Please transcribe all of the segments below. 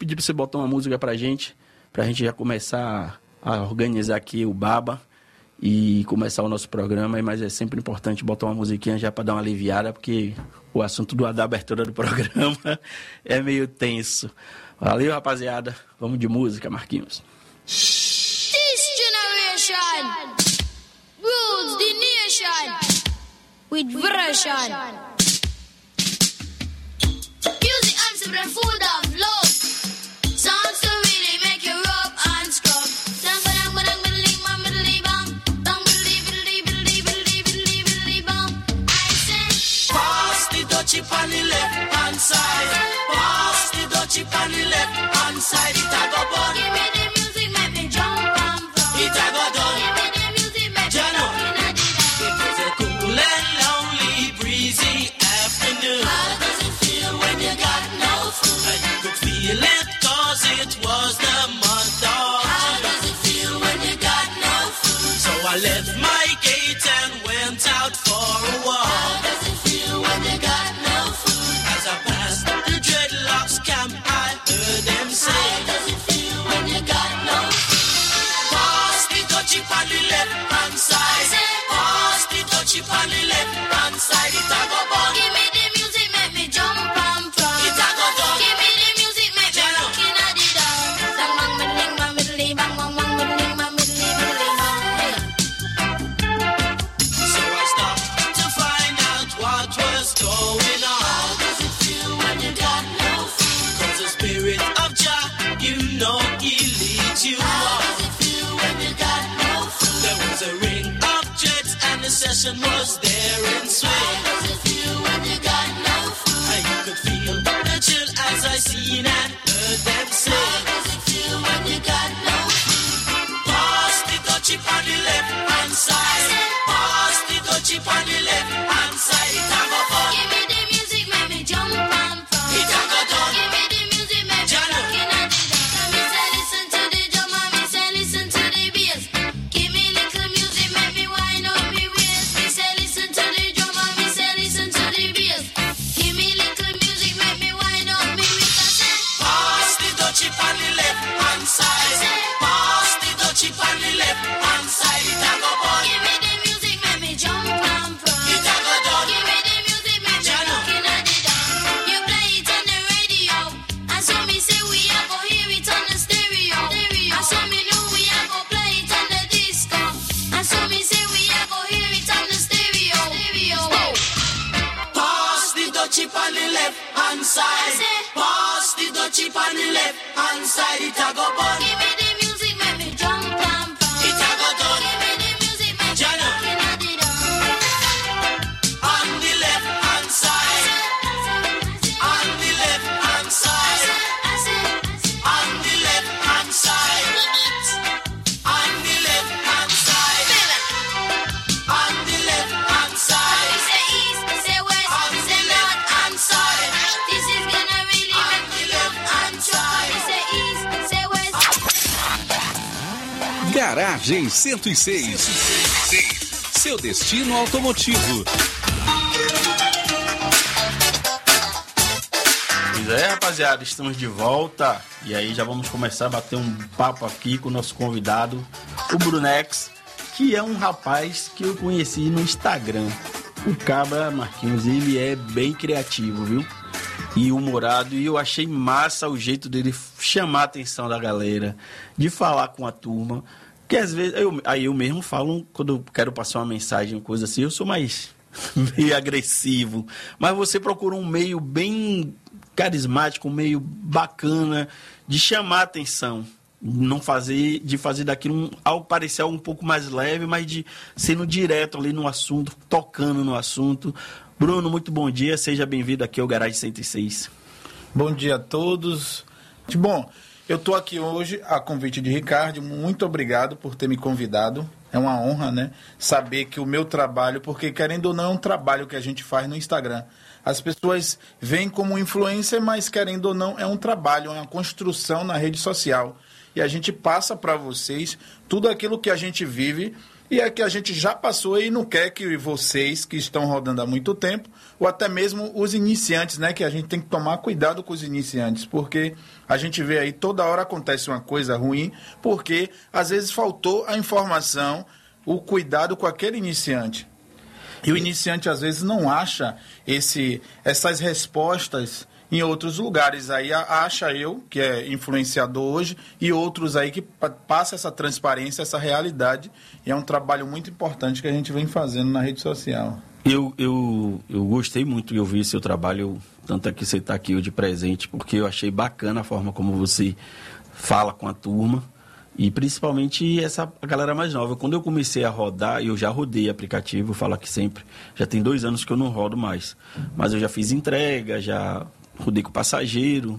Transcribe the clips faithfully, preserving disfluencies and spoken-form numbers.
pedir pra você botar uma música pra gente, pra gente já começar a organizar aqui o Baba e começar o nosso programa, mas é sempre importante botar uma musiquinha já pra dar uma aliviada, porque o assunto do, da abertura do programa é meio tenso. Valeu, rapaziada. Vamos de música, Marquinhos. This generation rules the nation with version. Music answer the food of love. Sounds to really make you rub and scrub. Dang ba dang ba dang biddly bang biddly bang. Bang biddly biddly biddly biddly biddly biddly bang. I say pass the dutchie on the left hand side. Pass the dutchie on the left hand side. It a go bun. give me the music, make me jump and from. It a go done. Give me the music, make me Jano. walk in a ditch. It was a cool and lonely, breezy afternoon. How does it feel when you got no food? And you could feel it cause it was the month of How July. does it feel when you got no food? So I left my gate and went out for a How walk. does it feel when you got no food? As I passed the dreadlocks camp, I heard them say, How does it feel when you got no food? pass the dutchie on the left hand side. Pass the dutchie on the left hand side. It a go bun. Give me the music, make me jump and from. It a go done. Give me the music, make me Jano. look in a the dance. Bang bang biddling bang biddly bang bang bang biddling bang biddly biddly bang. Hey. So I stopped to find out what was going How on. does it feel when you got no food? Cause the spirit of Jah, you know he leads you How on. does it feel when you got no food? There was a ring of jets and the session was there in swing. How does it feel when you got no food? And you could feel the chill as I seen and heard them say, How does it feel when you got no food? pass the dutchie on the left hand side. Pass the dutchie on the left hand side. It a go fun. Give me the music, make me jump and from. It a go done. Give me the music, make me Jano. look in a the dance. Me say listen to the drum and me say listen to the bass. Give me little music, make me wind up me waist. Me say listen to the drum and me say listen to the bass. Give me little music, make me wind up me waist. I say Pass the dutchie on the left hand side. Pass the dutchie on the left hand side. It a go bun. give me the music, make me jump and from. It a go done. Give me the music, make me Jano. look in a the dance. You play it on the radio, and so me say we a go hear it on the stereo. And so me know we a go play it on the disco. And so me say we a go hear it on the stereo. Pass the dutchie on the left hand side. Pass the dutchie on the left hand side. It a go bun. Give me the music, make me jump and from. It a go done. Give me the music, make me Jano. look in a the dance. On the left hand side. On the left hand side. On the left hand side. On the left hand side. On the left hand side. Say east, say west, On the say left north hand and side. south. This is gonna really On make the me left jump hand and jump. side. Say east, say west. Garagem cento e seis. Seu destino automotivo. Pois é, rapaziada, estamos de volta. E aí já vamos começar a bater um papo aqui com o nosso convidado, o Brunex, que é um rapaz que eu conheci no Instagram. O Cabra, Marquinhos, ele é bem criativo, viu? E humorado, e eu achei massa o jeito dele chamar a atenção da galera, de falar com a turma. Que às vezes, eu, aí eu mesmo falo, quando eu quero passar uma mensagem, coisa assim, eu sou mais meio agressivo. Mas você procura um meio bem carismático, um meio bacana, de chamar a atenção. Não fazer, de fazer daquilo um, algo parecer algo um pouco mais leve, mas de sendo direto ali no assunto, tocando no assunto. Bruno, muito bom dia, seja bem-vindo aqui ao Garagem cento e seis. Bom dia a todos. Bom, eu estou aqui hoje a convite de Ricardo, muito obrigado por ter me convidado. É uma honra, né, saber que o meu trabalho, porque querendo ou não é um trabalho que a gente faz no Instagram. As pessoas veem como influencer, mas querendo ou não, é um trabalho, é uma construção na rede social. E a gente passa para vocês tudo aquilo que a gente vive e é que a gente já passou e não quer que vocês, que estão rodando há muito tempo, ou até mesmo os iniciantes, né? Que a gente tem que tomar cuidado com os iniciantes, porque a gente vê aí toda hora acontece uma coisa ruim, porque às vezes faltou a informação, o cuidado com aquele iniciante. E o iniciante às vezes não acha esse, essas respostas em outros lugares. Aí acha eu, que é influenciador hoje, e outros aí que pa- passa essa transparência, essa realidade. E é um trabalho muito importante que a gente vem fazendo na rede social. Eu, eu, eu gostei muito de ouvir seu trabalho, tanto é que você está aqui hoje de presente, porque eu achei bacana a forma como você fala com a turma. E principalmente essa a galera mais nova. Quando eu comecei a rodar, eu já rodei aplicativo, falo aqui sempre. Já tem dois anos que eu não rodo mais. Mas eu já fiz entrega, já rodei com passageiro.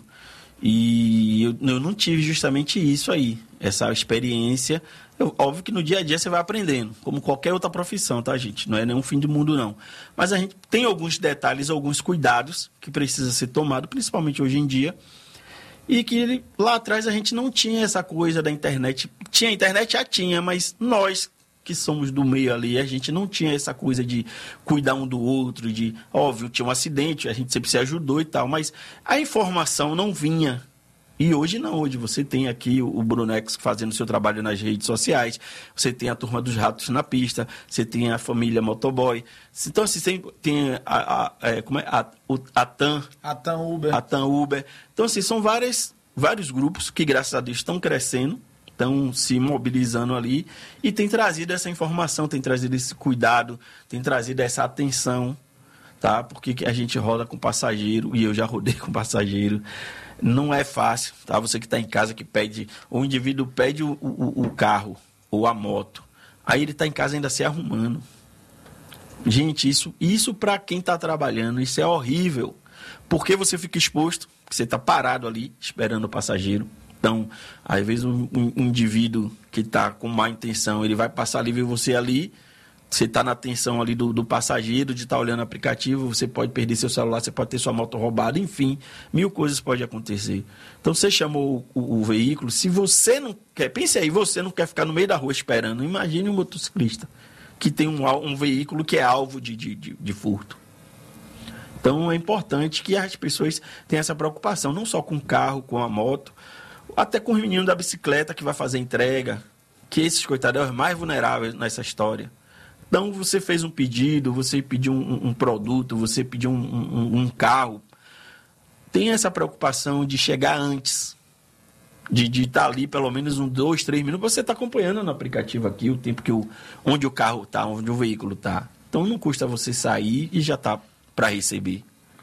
E eu, eu não tive justamente isso aí, essa experiência. Eu, óbvio que no dia a dia você vai aprendendo, como qualquer outra profissão, tá, gente? Não é nenhum fim do mundo, não. Mas a gente tem alguns detalhes, alguns cuidados que precisa ser tomado, principalmente hoje em dia. E que ele, lá atrás a gente não tinha essa coisa da internet. Tinha internet, já tinha, mas nós que somos do meio ali, a gente não tinha essa coisa de cuidar um do outro, de, óbvio, tinha um acidente, a gente sempre se ajudou e tal, mas a informação não vinha. E hoje não, hoje você tem aqui o Brunex fazendo seu trabalho nas redes sociais, você tem a Turma dos Ratos na pista, você tem a família Motoboy, então assim, tem, tem a, a, é, como é? a, o, a TAM, A TAM Uber. a TAM Uber. Então assim, são várias, vários grupos que graças a Deus estão crescendo, estão se mobilizando ali e tem trazido essa informação, tem trazido esse cuidado, tem trazido essa atenção, tá? Porque a gente roda com passageiro, e eu já rodei com passageiro. Não é fácil, tá? Você que está em casa que pede, o indivíduo pede o, o, o carro ou a moto, aí ele está em casa ainda se arrumando. Gente, isso, isso para quem está trabalhando, isso é horrível, porque você fica exposto, você está parado ali esperando o passageiro. Então, às vezes um, um indivíduo que está com má intenção, ele vai passar ali, ver você ali, você está na atenção ali do, do passageiro, de estar tá olhando o aplicativo, você pode perder seu celular, você pode ter sua moto roubada, enfim, mil coisas podem acontecer. Então, você chamou o, o, o veículo, se você não quer, pense aí, você não quer ficar no meio da rua esperando, imagine um motociclista que tem um, um veículo que é alvo de, de, de, de furto. Então, é importante que as pessoas tenham essa preocupação, não só com o carro, com a moto, até com os meninos da bicicleta que vai fazer entrega, que esses coitados são os mais vulneráveis nessa história. Então, você fez um pedido, você pediu um, um produto, você pediu um, um, um carro. Tem essa preocupação de chegar antes, de, de estar ali pelo menos uns dois, três minutos. Você está acompanhando no aplicativo aqui o tempo que o, onde o carro está, onde o veículo está. Então, não custa você sair e já está para receber.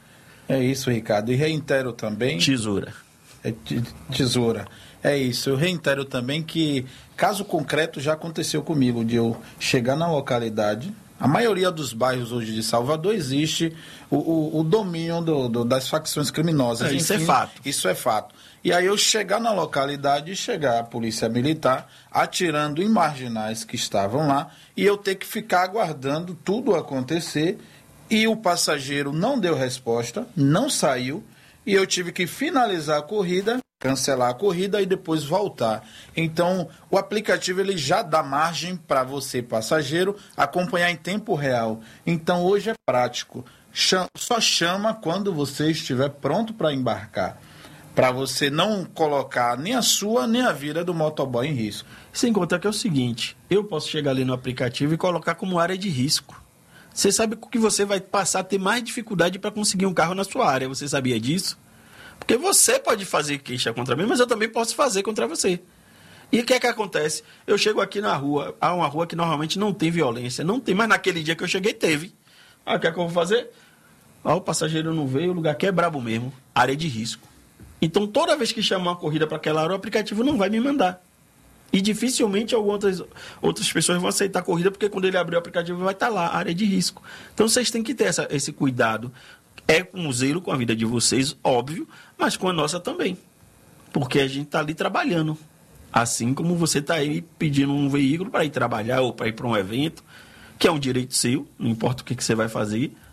É isso, Ricardo. E reitero também... Tesoura. É te- tesoura. É isso. Eu reitero também que caso concreto já aconteceu comigo, de eu chegar na localidade. A maioria dos bairros hoje de Salvador existe o, o, o domínio do, do, das facções criminosas. É, isso é Enfim, fato. Isso é fato. E aí eu chegar na localidade e chegar a polícia militar atirando em marginais que estavam lá e eu ter que ficar aguardando tudo acontecer e o passageiro não deu resposta, não saiu. E eu tive que finalizar a corrida, cancelar a corrida e depois voltar. Então, o aplicativo ele já dá margem para você, passageiro, acompanhar em tempo real. Então, hoje é prático. Chama, só chama quando você estiver pronto para embarcar. Para você não colocar nem a sua, nem a vida do motoboy em risco. Sem contar que é o seguinte, eu posso chegar ali no aplicativo e colocar como área de risco. Você sabe que você vai passar a ter mais dificuldade para conseguir um carro na sua área. Você sabia disso? Porque você pode fazer queixa contra mim, mas eu também posso fazer contra você. E o que é que acontece? Eu chego aqui na rua, há uma rua que normalmente não tem violência, não tem, mas naquele dia que eu cheguei teve. Ah, o que é que eu vou fazer? Ah, o passageiro não veio, o lugar aqui é brabo mesmo, área de risco. Então, toda vez que chamar uma corrida para aquela área, o aplicativo não vai me mandar. E dificilmente outras, outras pessoas vão aceitar a corrida, porque quando ele abrir o aplicativo vai estar lá, área de risco. Então vocês têm que ter essa, esse cuidado. É com zelo com a vida de vocês, óbvio, mas com a nossa também. Porque a gente está ali trabalhando. Assim como você está aí pedindo um veículo para ir trabalhar ou para ir para um evento, que é um direito seu, não importa o que, que você vai fazer,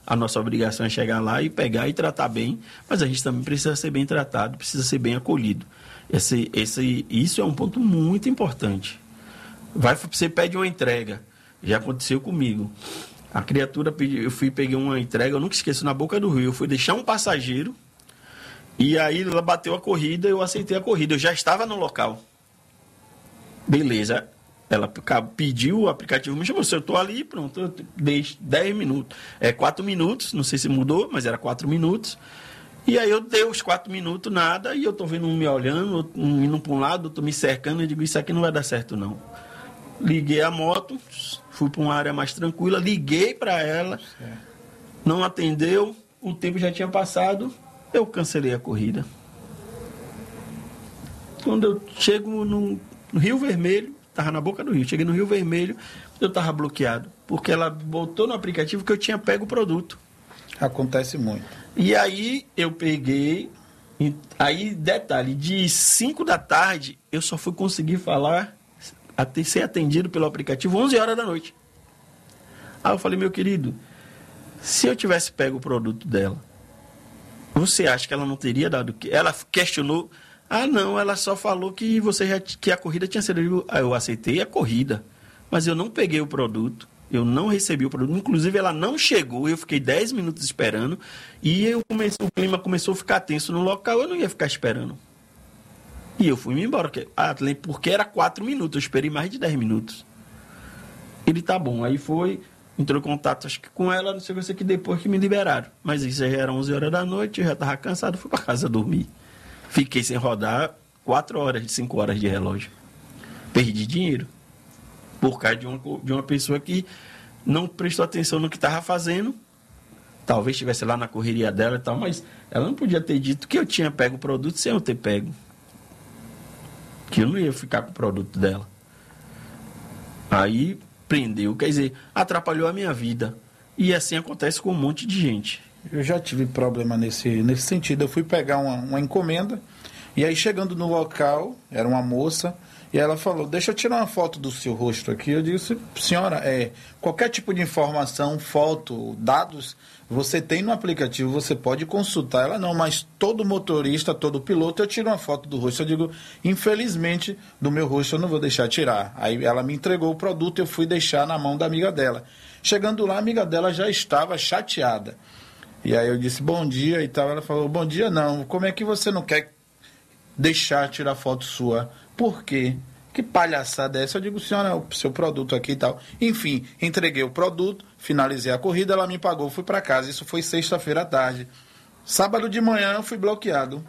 A nossa obrigação é chegar lá e pegar e tratar bem, mas a gente também precisa ser bem tratado, precisa ser bem acolhido. Esse, esse, isso é um ponto muito importante. Vai, você pede uma entrega, já aconteceu comigo. A criatura pediu, eu fui peguei uma entrega, eu nunca esqueço, na Boca do Rio, eu fui deixar um passageiro e aí ela bateu a corrida, eu aceitei a corrida, eu já estava no local. Beleza. Ela pediu o aplicativo, me chamou, se eu estou ali, pronto, eu dei dez minutos. É quatro minutos, não sei se mudou, mas era quatro minutos. E aí eu dei os quatro minutos, nada, e eu estou vendo um me olhando, um indo para um lado, outro me cercando, e eu digo, isso aqui não vai dar certo, não. Liguei a moto, fui para uma área mais tranquila, liguei para ela, não atendeu, o tempo já tinha passado, eu cancelei a corrida. Quando eu chego no, no Rio Vermelho, estava na Boca do Rio, cheguei no Rio Vermelho, eu estava bloqueado, porque ela botou no aplicativo que eu tinha pego o produto. Acontece muito. E aí eu peguei, e, aí detalhe, de cinco da tarde, eu só fui conseguir falar, até ser atendido pelo aplicativo onze horas da noite. Aí eu falei, meu querido, se eu tivesse pego o produto dela, você acha que ela não teria dado o quê? Ela questionou, ah, não, ela só falou que, você já, que a corrida tinha sido... Ah, eu aceitei a corrida, mas eu não peguei o produto, eu não recebi o produto. Inclusive, ela não chegou, eu fiquei dez minutos esperando e eu comecei, o clima começou a ficar tenso no local, eu não ia ficar esperando. E eu fui-me embora, porque, ah, porque era quatro minutos, eu esperei mais de dez minutos. Ele, tá bom, aí foi, entrou em contato acho que com ela, não sei o que, sei que depois que me liberaram. Mas isso já era onze horas da noite, eu já estava cansado, fui para casa dormir. Fiquei sem rodar quatro horas, cinco horas de relógio. Perdi dinheiro. Por causa de uma, de uma pessoa que não prestou atenção no que estava fazendo. Talvez estivesse lá na correria dela e tal, mas ela não podia ter dito que eu tinha pego o produto sem eu ter pego. Que eu não ia ficar com o produto dela. Aí prendeu, quer dizer, atrapalhou a minha vida. E assim acontece com um monte de gente. Eu já tive problema nesse, nesse sentido. Eu fui pegar uma, uma encomenda e aí chegando no local, era uma moça, e ela falou, deixa eu tirar uma foto do seu rosto aqui. Eu disse, senhora, é, qualquer tipo de informação, foto, dados, você tem no aplicativo, você pode consultar. Ela, não, mas todo motorista, todo piloto, eu tiro uma foto do rosto. Eu digo, infelizmente, do meu rosto eu não vou deixar tirar. Aí ela me entregou o produto, eu fui deixar na mão da amiga dela. Chegando lá, a amiga dela já estava chateada. E aí eu disse, bom dia e tal. Ela falou, bom dia não, como é que você não quer deixar tirar foto sua? Por quê? Que palhaçada é essa? Eu digo, senhora, o seu produto aqui e tal. Enfim, entreguei o produto, finalizei a corrida, ela me pagou, fui para casa. Isso foi sexta-feira à tarde. Sábado de manhã eu fui bloqueado.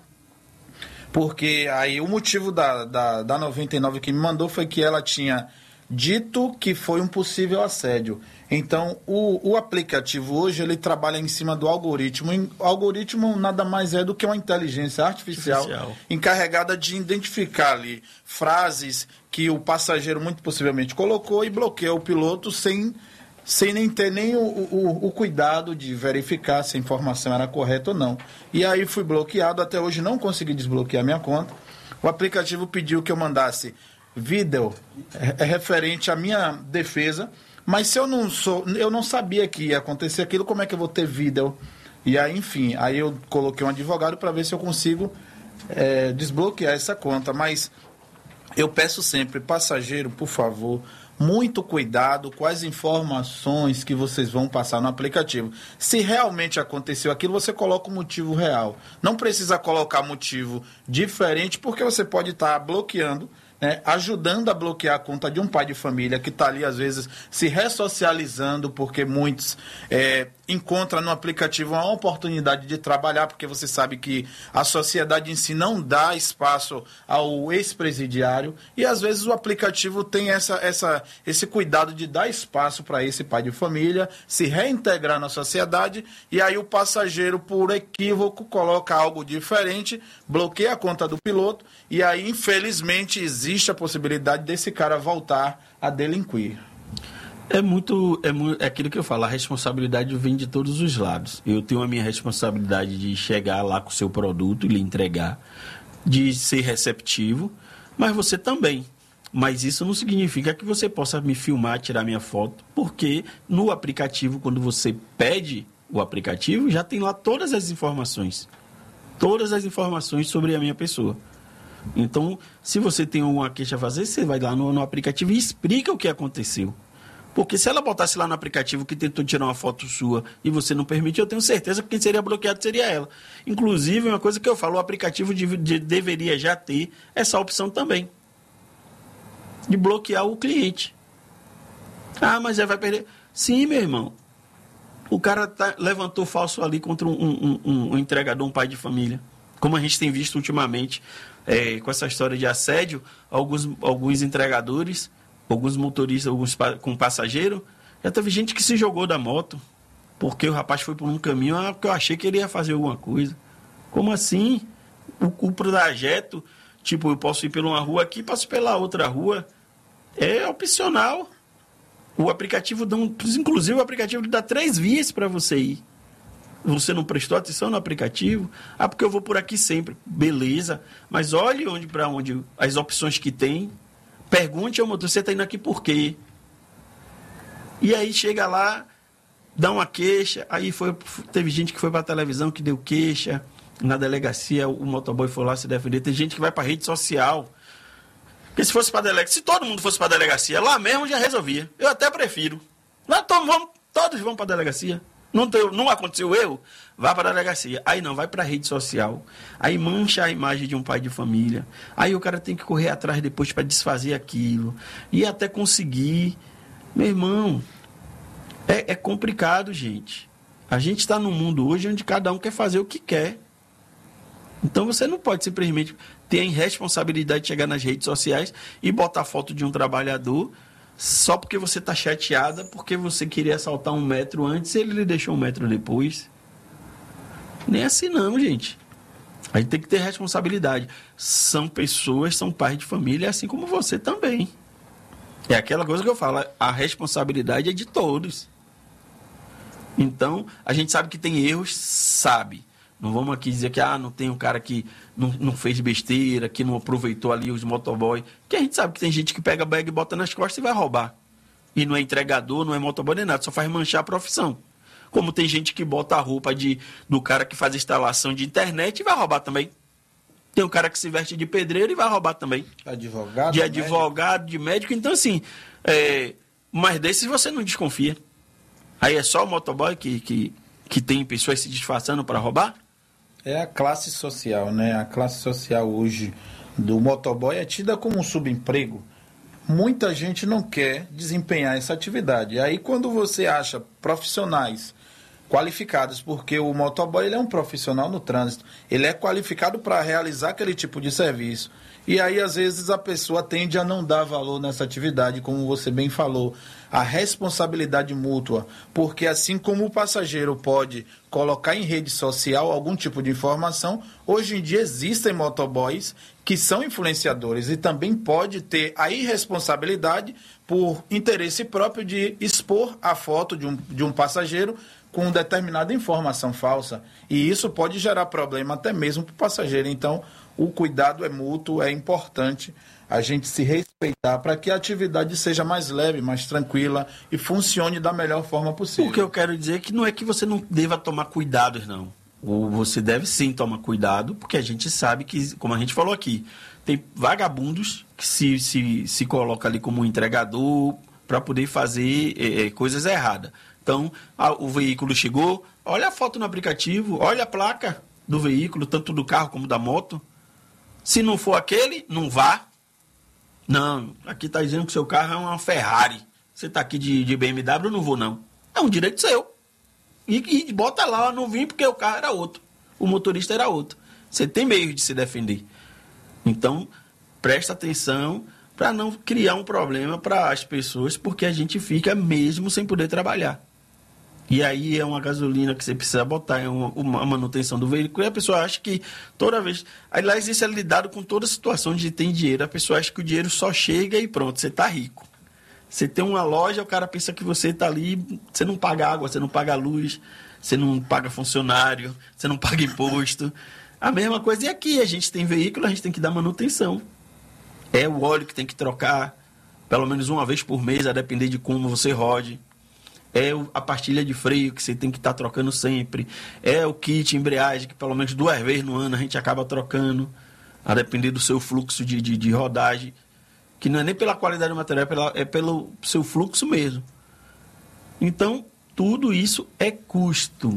Porque aí o motivo da, da, da noventa e nove que me mandou foi que ela tinha dito que foi um possível assédio. Então, o, o aplicativo hoje, ele trabalha em cima do algoritmo. O algoritmo nada mais é do que uma inteligência artificial, artificial. encarregada de identificar ali frases que o passageiro muito possivelmente colocou e bloqueia o piloto sem, sem nem ter nem o, o, o cuidado de verificar se a informação era correta ou não. E aí fui bloqueado, até hoje não consegui desbloquear minha conta. O aplicativo pediu que eu mandasse vídeo é referente à minha defesa, mas se eu não sou, eu não sabia que ia acontecer aquilo, como é que eu vou ter vídeo? E aí, enfim, aí eu coloquei um advogado para ver se eu consigo é, desbloquear essa conta. Mas eu peço sempre, passageiro, por favor, muito cuidado com as informações que vocês vão passar no aplicativo. Se realmente aconteceu aquilo, você coloca o motivo real. Não precisa colocar motivo diferente, porque você pode estar bloqueando, né, ajudando a bloquear a conta de um pai de família que está ali, às vezes, se ressocializando, porque muitos é, encontram no aplicativo uma oportunidade de trabalhar, porque você sabe que a sociedade em si não dá espaço ao ex-presidiário, e às vezes o aplicativo tem essa, essa, esse cuidado de dar espaço para esse pai de família se reintegrar na sociedade, e aí o passageiro, por equívoco, coloca algo diferente, bloqueia a conta do piloto, e aí, infelizmente, existe a possibilidade desse cara voltar a delinquir. É muito, é muito, é aquilo que eu falo, a responsabilidade vem de todos os lados. Eu tenho a minha responsabilidade de chegar lá com o seu produto e lhe entregar, de ser receptivo, mas você também. Mas isso não significa que você possa me filmar, tirar minha foto, porque no aplicativo, quando você pede o aplicativo, já tem lá todas as informações. Todas as informações sobre a minha pessoa. Então, se você tem alguma queixa a fazer, você vai lá no, no aplicativo e explica o que aconteceu. Porque se ela botasse lá no aplicativo que tentou tirar uma foto sua e você não permitiu, eu tenho certeza que quem seria bloqueado seria ela. Inclusive, uma coisa que eu falo, o aplicativo de, de, deveria já ter essa opção também. De bloquear o cliente. Ah, mas aí vai perder. Sim, meu irmão. O cara tá, levantou falso ali contra um, um, um, um entregador, um pai de família. Como a gente tem visto ultimamente, é, com essa história de assédio, alguns, alguns entregadores, alguns motoristas, alguns pa- com passageiro, já teve gente que se jogou da moto, porque o rapaz foi por um caminho, ah, porque eu achei que ele ia fazer alguma coisa. Como assim? O, o trajeto, tipo, eu posso ir por uma rua aqui, posso ir pela outra rua, é opcional. O aplicativo, dá um, inclusive o aplicativo dá três vias para você ir. Você não prestou atenção no aplicativo? Ah, porque eu vou por aqui sempre. Beleza, mas olhe onde, para onde as opções que tem. Pergunte ao motorista, você está indo aqui por quê? E aí chega lá, dá uma queixa, aí foi, teve gente que foi para a televisão que deu queixa, na delegacia o motoboy foi lá se defender, tem gente que vai para a rede social. Porque se fosse para delegacia, se todo mundo fosse para a delegacia, lá mesmo já resolvia. Eu até prefiro. Lá todos vão, todos vão para a delegacia. Não, tem, não aconteceu eu? Vá para a delegacia. Aí não, vai para a rede social. Aí mancha a imagem de um pai de família. Aí o cara tem que correr atrás depois para desfazer aquilo. E até conseguir. Meu irmão, é, é complicado, gente. A gente está num mundo hoje onde cada um quer fazer o que quer. Então você não pode simplesmente ter a irresponsabilidade de chegar nas redes sociais e botar foto de um trabalhador só porque você está chateada, porque você queria assaltar um metro antes e ele lhe deixou um metro depois. Nem assim não, gente. A gente tem que ter responsabilidade. São pessoas, são pais de família, assim como você também. É aquela coisa que eu falo, a responsabilidade é de todos. Então, a gente sabe que tem erros, sabe. Não vamos aqui dizer que ah, não tem um cara que não, não fez besteira, que não aproveitou ali os motoboy. Que a gente sabe que tem gente que pega a bag e bota nas costas e vai roubar. E não é entregador, não é motoboy nem nada, só faz manchar a profissão. Como tem gente que bota a roupa de, do cara que faz instalação de internet e vai roubar também. Tem um cara que se veste de pedreiro e vai roubar também. Advogado? De advogado, médico. de médico. Então, assim, é, mas desses você não desconfia. Aí é só o motoboy que, que, que tem pessoas se disfarçando para roubar? É a classe social, né? A classe social hoje do motoboy é tida como um subemprego. Muita gente não quer desempenhar essa atividade. Aí quando você acha profissionais qualificados, porque o motoboy ele é um profissional no trânsito, ele é qualificado para realizar aquele tipo de serviço. E aí, às vezes, a pessoa tende a não dar valor nessa atividade, como você bem falou, a responsabilidade mútua, porque assim como o passageiro pode colocar em rede social algum tipo de informação, hoje em dia existem motoboys que são influenciadores e também pode ter a irresponsabilidade por interesse próprio de expor a foto de um, de um passageiro com determinada informação falsa. E isso pode gerar problema até mesmo para o passageiro. Então, o cuidado é mútuo, é importante a gente se respeitar para que a atividade seja mais leve, mais tranquila e funcione da melhor forma possível. O que eu quero dizer é que não é que você não deva tomar cuidados, não. Ou você deve sim tomar cuidado, porque a gente sabe que, como a gente falou aqui, tem vagabundos que se, se, se colocam ali como um entregador para poder fazer é, coisas erradas. Então, a, o veículo chegou, olha a foto no aplicativo, olha a placa do veículo, tanto do carro como da moto. Se não for aquele, não vá. Não, aqui está dizendo que o seu carro é uma Ferrari. Você está aqui de, de B M W, eu não vou não. É um direito seu. E, e bota lá, não vim porque o carro era outro. O motorista era outro. Você tem meio de se defender. Então, presta atenção para não criar um problema para as pessoas, porque a gente fica mesmo sem poder trabalhar. E aí é uma gasolina que você precisa botar, é uma, uma manutenção do veículo, e a pessoa acha que toda vez... Aliás, isso é lidado com toda situação de tem dinheiro. A pessoa acha que o dinheiro só chega e pronto, você está rico. Você tem uma loja, o cara pensa que você está ali, você não paga água, você não paga luz, você não paga funcionário, você não paga imposto. A mesma coisa é aqui, a gente tem veículo, a gente tem que dar manutenção. É o óleo que tem que trocar, pelo menos uma vez por mês, a depender de como você rode. é o- a pastilha de freio que você tem que estar trocando sempre, é o kit embreagem que pelo menos duas vezes no ano a gente acaba trocando, a depender do seu fluxo de, de, de rodagem, que não é nem pela qualidade do material, é, pela, é pelo seu fluxo mesmo. Então, tudo isso é custo,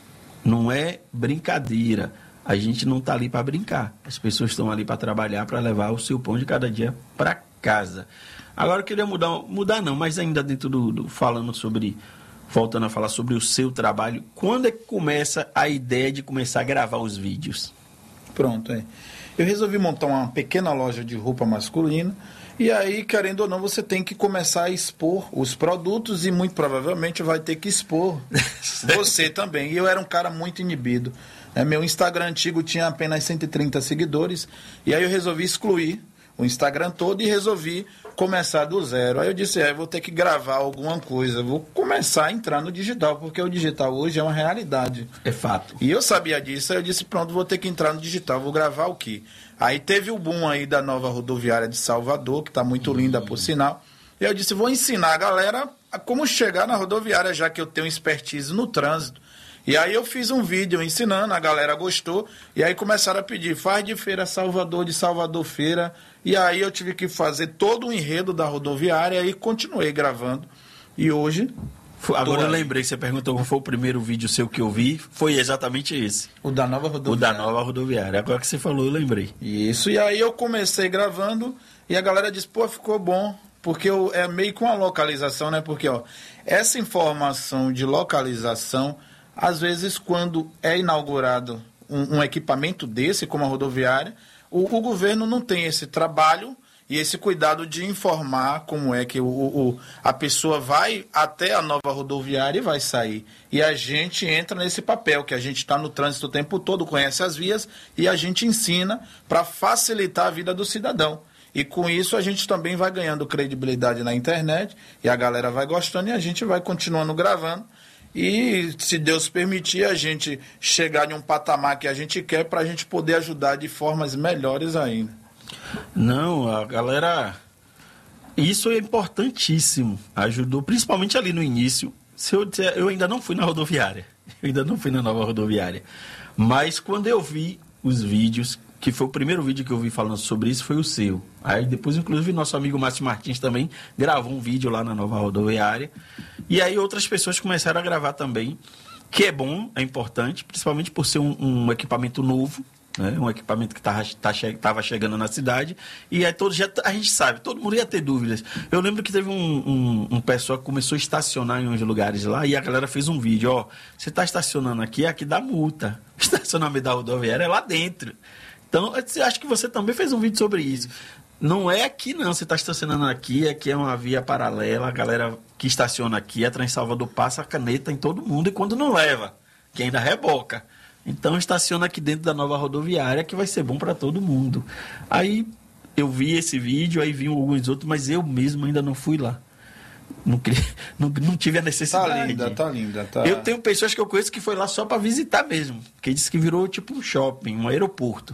não é brincadeira. A gente não está ali para brincar. As pessoas estão ali para trabalhar, para levar o seu pão de cada dia para casa. Agora eu queria mudar, mudar não, mas ainda dentro do, do falando sobre, voltando a falar sobre o seu trabalho, quando é que começa a ideia de começar a gravar os vídeos? Pronto, é. Eu resolvi montar uma pequena loja de roupa masculina. E aí, querendo ou não, você tem que começar a expor os produtos e muito provavelmente vai ter que expor você também. E eu era um cara muito inibido. Né? Meu Instagram antigo tinha apenas cento e trinta seguidores. E aí eu resolvi excluir o Instagram todo e resolvi começar do zero. Aí eu disse, é, vou ter que gravar alguma coisa. Vou começar a entrar no digital, porque o digital hoje é uma realidade. É fato. E eu sabia disso, aí eu disse, pronto, vou ter que entrar no digital, vou gravar o quê? Aí teve o boom aí da nova rodoviária de Salvador, que está muito linda por sinal. E eu disse, vou ensinar a galera a como chegar na rodoviária, já que eu tenho expertise no trânsito. E aí eu fiz um vídeo ensinando, a galera gostou, e aí começaram a pedir, faz de Feira a Salvador, de Salvador Feira. E aí eu tive que fazer todo o enredo da rodoviária e continuei gravando. E hoje... Agora eu aí. lembrei que você perguntou qual foi o primeiro vídeo seu que eu vi. Foi exatamente esse. O da nova O rodoviária. da nova rodoviária. Agora que você falou, eu lembrei. Isso, e aí eu comecei gravando e a galera disse, pô, ficou bom, porque eu, é meio com a localização, né? Porque, ó, essa informação de localização, às vezes quando é inaugurado um, um equipamento desse, como a rodoviária, o, o governo não tem esse trabalho e esse cuidado de informar como é que o, o, a pessoa vai até a nova rodoviária e vai sair. E a gente entra nesse papel, que a gente está no trânsito o tempo todo, conhece as vias, e a gente ensina para facilitar a vida do cidadão. E com isso a gente também vai ganhando credibilidade na internet, e a galera vai gostando, e a gente vai continuando gravando. E, se Deus permitir, a gente chegar em um patamar que a gente quer, para a gente poder ajudar de formas melhores ainda. Não, a galera... Isso é importantíssimo. Ajudou, principalmente ali no início. Se eu, disser, eu ainda não fui na rodoviária. Eu ainda não fui na nova rodoviária. Mas quando eu vi os vídeos, que foi o primeiro vídeo que eu vi falando sobre isso, foi o seu. Aí depois, inclusive, nosso amigo Márcio Martins também gravou um vídeo lá na nova rodoviária. E aí outras pessoas começaram a gravar também, que é bom, é importante, principalmente por ser um, um equipamento novo. Né? Um equipamento que estava tá, tá, chegando na cidade. E aí todos já, a gente sabe, todo mundo ia ter dúvidas. Eu lembro que teve um, um, um pessoal que começou a estacionar em uns lugares lá e a galera fez um vídeo, ó, você está estacionando aqui, aqui dá multa. O estacionamento da rodoviária é lá dentro. Então, eu acho que você também fez um vídeo sobre isso. Não é aqui não, você está estacionando aqui, aqui é uma via paralela, a galera que estaciona aqui, a Transalvador passa a caneta em todo mundo e quando não leva, que ainda reboca. Então estaciona aqui dentro da nova rodoviária que vai ser bom para todo mundo. Aí eu vi esse vídeo, aí vi alguns outros, mas eu mesmo ainda não fui lá. Não, não, não tive a necessidade. Tá linda, tá linda. Tá... Eu tenho pessoas que eu conheço que foi lá só para visitar mesmo. Que disse que virou tipo um shopping, um aeroporto.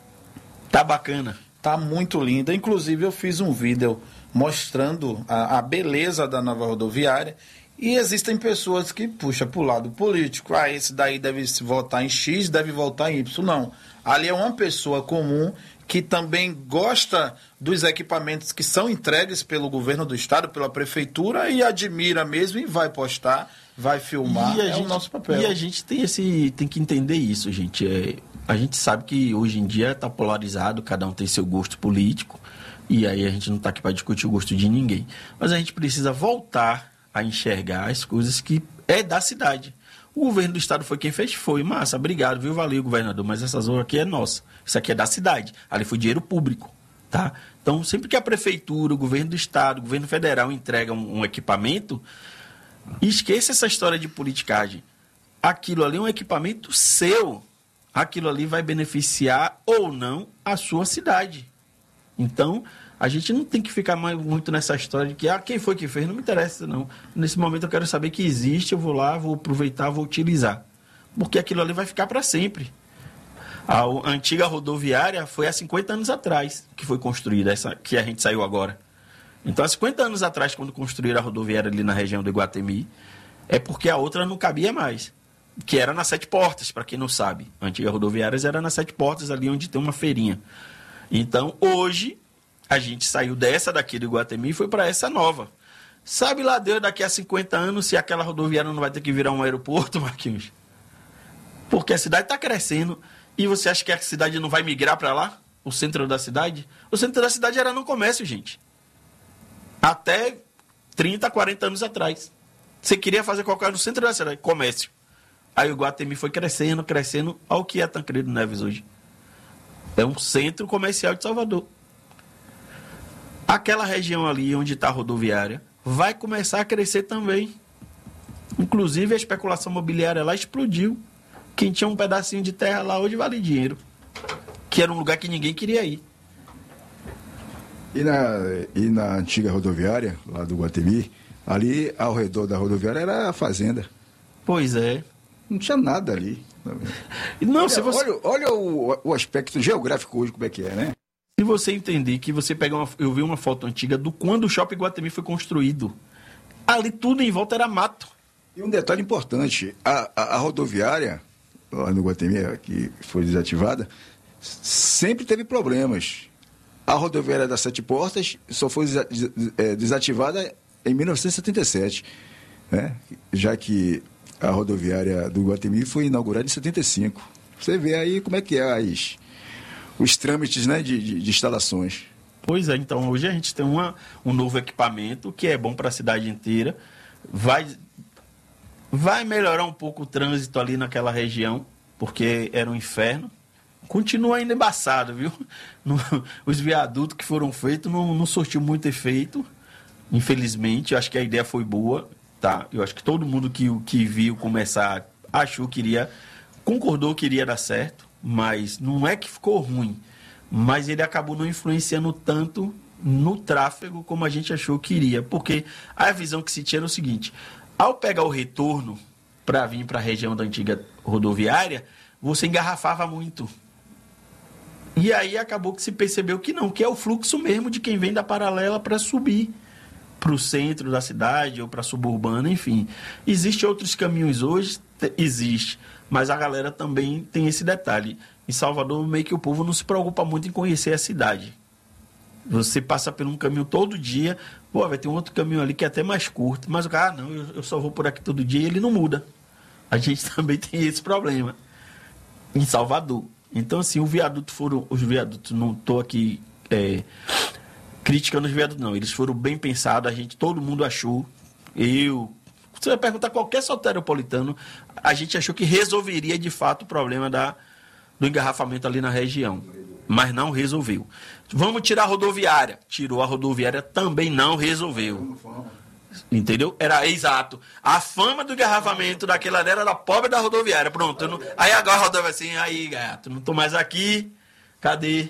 Tá bacana. Tá muito linda. Inclusive eu fiz um vídeo mostrando a, a beleza da nova rodoviária. E existem pessoas que puxam para o lado político. Ah, esse daí deve se votar em X, deve votar em Y. Não. Ali é uma pessoa comum que também gosta dos equipamentos que são entregues pelo governo do estado, pela prefeitura, e admira mesmo e vai postar, vai filmar. E a é gente, o nosso papel. E a gente tem, esse, tem que entender isso, gente. É, a gente sabe que hoje em dia está polarizado, cada um tem seu gosto político, e aí a gente não está aqui para discutir o gosto de ninguém. Mas a gente precisa voltar a enxergar as coisas que é da cidade. O governo do estado foi quem fez, foi. Massa, obrigado, viu? Valeu, governador. Mas essa zona aqui é nossa. Isso aqui é da cidade. Ali foi dinheiro público, tá? Então, sempre que a prefeitura, o governo do estado, o governo federal entrega um, um equipamento, esqueça essa história de politicagem. Aquilo ali é um equipamento seu. Aquilo ali vai beneficiar ou não a sua cidade. Então, a gente não tem que ficar mais, muito nessa história de que, ah, quem foi que fez? Não me interessa, não. Nesse momento eu quero saber que existe, eu vou lá, vou aproveitar, vou utilizar. Porque aquilo ali vai ficar para sempre. A, a antiga rodoviária foi há cinquenta anos atrás que foi construída, essa que a gente saiu agora. Então, há cinquenta anos atrás, quando construíram a rodoviária ali na região do Iguatemi, É porque a outra não cabia mais. Que era nas Sete Portas, para quem não sabe. A antiga rodoviária era nas Sete Portas, ali onde tem uma feirinha. Então, hoje, a gente saiu dessa daqui do Iguatemi e foi para essa nova. Sabe lá Deus, daqui a cinquenta anos, se aquela rodoviária não vai ter que virar um aeroporto, Marquinhos? Porque a cidade está crescendo e você acha que a cidade não vai migrar para lá? O centro da cidade? O centro da cidade era no comércio, gente. Até trinta, quarenta anos atrás. Você queria fazer qualquer coisa no centro da cidade, comércio. Aí o Iguatemi foi crescendo, crescendo, ao que é Tancredo Neves hoje. É um centro comercial de Salvador. Aquela região ali onde está a rodoviária vai começar a crescer também. Inclusive a especulação imobiliária lá explodiu. Quem tinha um pedacinho de terra lá hoje vale dinheiro. Que era um lugar que ninguém queria ir. E na, e na antiga rodoviária, lá do Iguatemi, ali ao redor da rodoviária era a fazenda. Pois é. Não tinha nada ali. Não, olha, se você... olha, olha o, o aspecto geográfico hoje, como é que é, né? Se você entender que você pega uma... Eu vi uma foto antiga do quando o Shopping Iguatemi foi construído. Ali tudo em volta era mato. E um detalhe importante, a, a, a rodoviária, lá no Iguatemi, que foi desativada, sempre teve problemas. A rodoviária das Sete Portas só foi desativada em mil novecentos e setenta e sete, né? Já que a rodoviária do Iguatemi foi inaugurada em setenta e cinco. Você vê aí como é que é as, os trâmites, né, de, de, de instalações. Pois é, então hoje a gente tem uma, um novo equipamento que é bom para a cidade inteira. Vai, vai melhorar um pouco o trânsito ali naquela região, porque era um inferno. Continua ainda embaçado, viu? No, os viadutos que foram feitos não, não surtiu muito efeito, infelizmente. Eu acho que a ideia foi boa, tá? Eu acho que todo mundo que, que viu começar achou que iria, concordou que iria dar certo, mas não é que ficou ruim. Mas ele acabou não influenciando tanto no tráfego como a gente achou que iria. Porque a visão que se tinha era o seguinte: ao pegar o retorno para vir para a região da antiga rodoviária, você engarrafava muito. E aí acabou que se percebeu que não, que é o fluxo mesmo de quem vem da paralela para subir para o centro da cidade ou para a suburbana, enfim. Existem outros caminhos hoje? Existe. Mas a galera também tem esse detalhe. Em Salvador, meio que o povo não se preocupa muito em conhecer a cidade. Você passa por um caminho todo dia, pô, vai ter um outro caminho ali que é até mais curto, mas o cara, ah, não, eu, eu só vou por aqui todo dia e ele não muda. A gente também tem esse problema em Salvador. Então, assim, o viaduto foram, os viadutos, não estou aqui é, criticando os viadutos, não, eles foram bem pensados, a gente, todo mundo achou, eu, você vai perguntar qualquer soteropolitano, a gente achou que resolveria de fato o problema da, do engarrafamento ali na região, mas não resolveu. Vamos tirar a rodoviária, tirou a rodoviária, também não resolveu. Entendeu? Era exato. A fama do engarrafamento daquela era da pobre da rodoviária. Pronto. Eu não... Aí agora a rodoviária assim, aí, gato, não tô mais aqui. Cadê?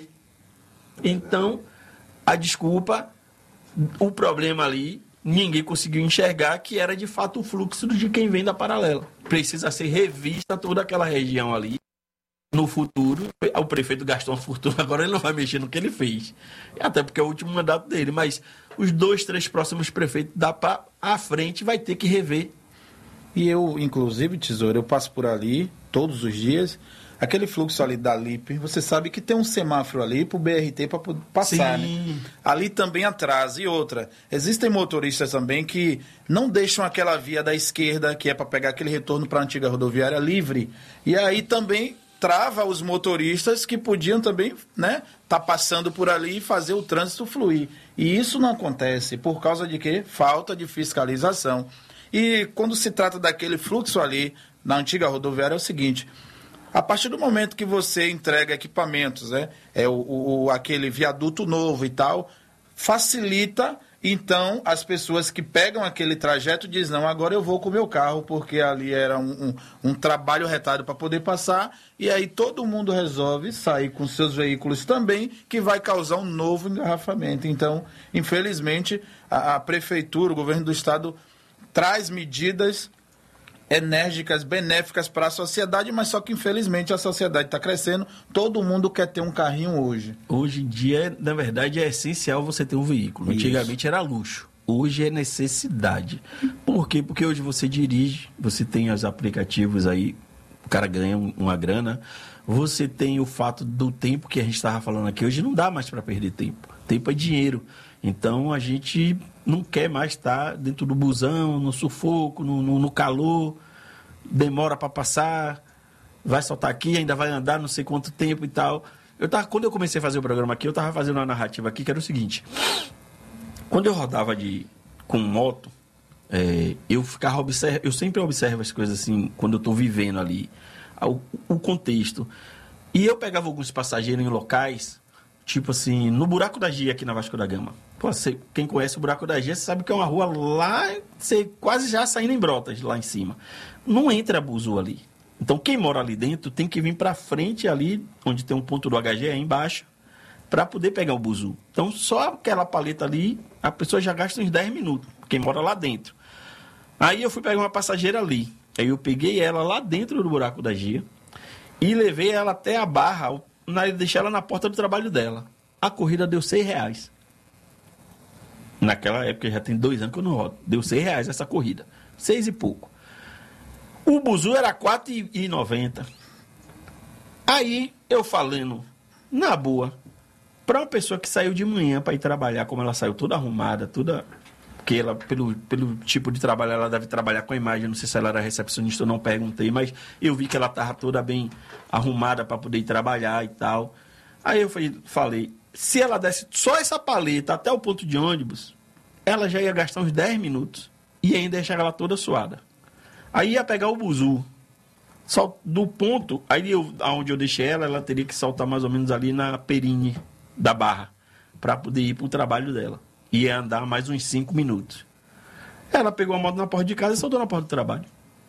Então, a desculpa, o problema ali, ninguém conseguiu enxergar que era de fato o fluxo de quem vem da paralela. Precisa ser revista toda aquela região ali. No futuro, o prefeito gastou uma fortuna, agora ele não vai mexer no que ele fez. Até porque é o último mandato dele, mas os dois, três próximos prefeitos dá para a frente vai ter que rever. E eu, inclusive, Tesouro, eu passo por ali todos os dias. Aquele fluxo ali da Lipe, você sabe que tem um semáforo ali para o B R T para passar, Sim. né? Ali também atrasa. E outra, existem motoristas também que não deixam aquela via da esquerda, que é para pegar aquele retorno para a antiga rodoviária, livre. E aí também trava os motoristas que podiam também, né, tá passando por ali e fazer o trânsito fluir. E isso não acontece por causa de quê? Falta de fiscalização. E quando se trata daquele fluxo ali na antiga rodoviária é o seguinte: a partir do momento que você entrega equipamentos, né, é o, o aquele viaduto novo e tal, facilita. Então, as pessoas que pegam aquele trajeto dizem, não, agora eu vou com o meu carro, porque ali era um, um, um trabalho retado para poder passar, e aí todo mundo resolve sair com seus veículos também, que vai causar um novo engarrafamento. Então, infelizmente, a, a prefeitura, o governo do estado, traz medidas enérgicas, benéficas para a sociedade, mas só que infelizmente a sociedade está crescendo, todo mundo quer ter um carrinho hoje. Hoje em dia, na verdade, é essencial você ter um veículo. Isso. Antigamente era luxo. Hoje é necessidade. Por quê? Porque hoje você dirige, você tem os aplicativos aí, o cara ganha um- uma grana. Você tem o fato do tempo que a gente estava falando aqui. Hoje não dá mais para perder tempo. Tempo é dinheiro. Então a gente não quer mais estar dentro do busão, no sufoco, no, no, no calor. Demora para passar, vai soltar aqui, ainda vai andar não sei quanto tempo e tal. Eu tava, quando eu comecei a fazer o programa aqui, eu estava fazendo uma narrativa aqui que era o seguinte. Quando eu rodava de, com moto, é, eu ficava observ, eu sempre observo as coisas assim, quando eu estou vivendo ali, o, o contexto. E eu pegava alguns passageiros em locais, tipo assim, no Buraco da Gia, aqui na Vasco da Gama. Pô, você, quem conhece o Buraco da Gia, você sabe que é uma rua lá, você quase já saindo em Brotas, lá em cima. Não entra buzu ali. Então, quem mora ali dentro tem que vir para frente ali, onde tem um ponto do H G E embaixo, para poder pegar o buzu. Então, só aquela paleta ali, a pessoa já gasta uns dez minutos, quem mora lá dentro. Aí eu fui pegar uma passageira ali. Aí eu peguei ela lá dentro do Buraco da Gia e levei ela até a barra, na, deixei ela na porta do trabalho dela. A corrida deu seis reais. Naquela época, já tem dois anos que eu não rodo. Deu seis reais essa corrida. Seis e pouco. O buzu era quatro reais e noventa centavos. Aí, eu falando, na boa, para uma pessoa que saiu de manhã para ir trabalhar, como ela saiu toda arrumada, toda... Porque ela, pelo, pelo tipo de trabalho, ela deve trabalhar com a imagem. Não sei se ela era recepcionista, eu não perguntei, mas eu vi que ela estava toda bem arrumada para poder ir trabalhar e tal. Aí eu falei, falei, se ela desse só essa paleta até o ponto de ônibus, ela já ia gastar uns dez minutos e ainda ia chegar lá toda suada. Aí ia pegar o buzu, só do ponto, aí eu, onde eu deixei ela, ela teria que saltar mais ou menos ali na perine da barra, para poder ir para o trabalho dela. Ia andar mais uns cinco minutos. Ela pegou a moto na porta de casa e soltou na porta do trabalho.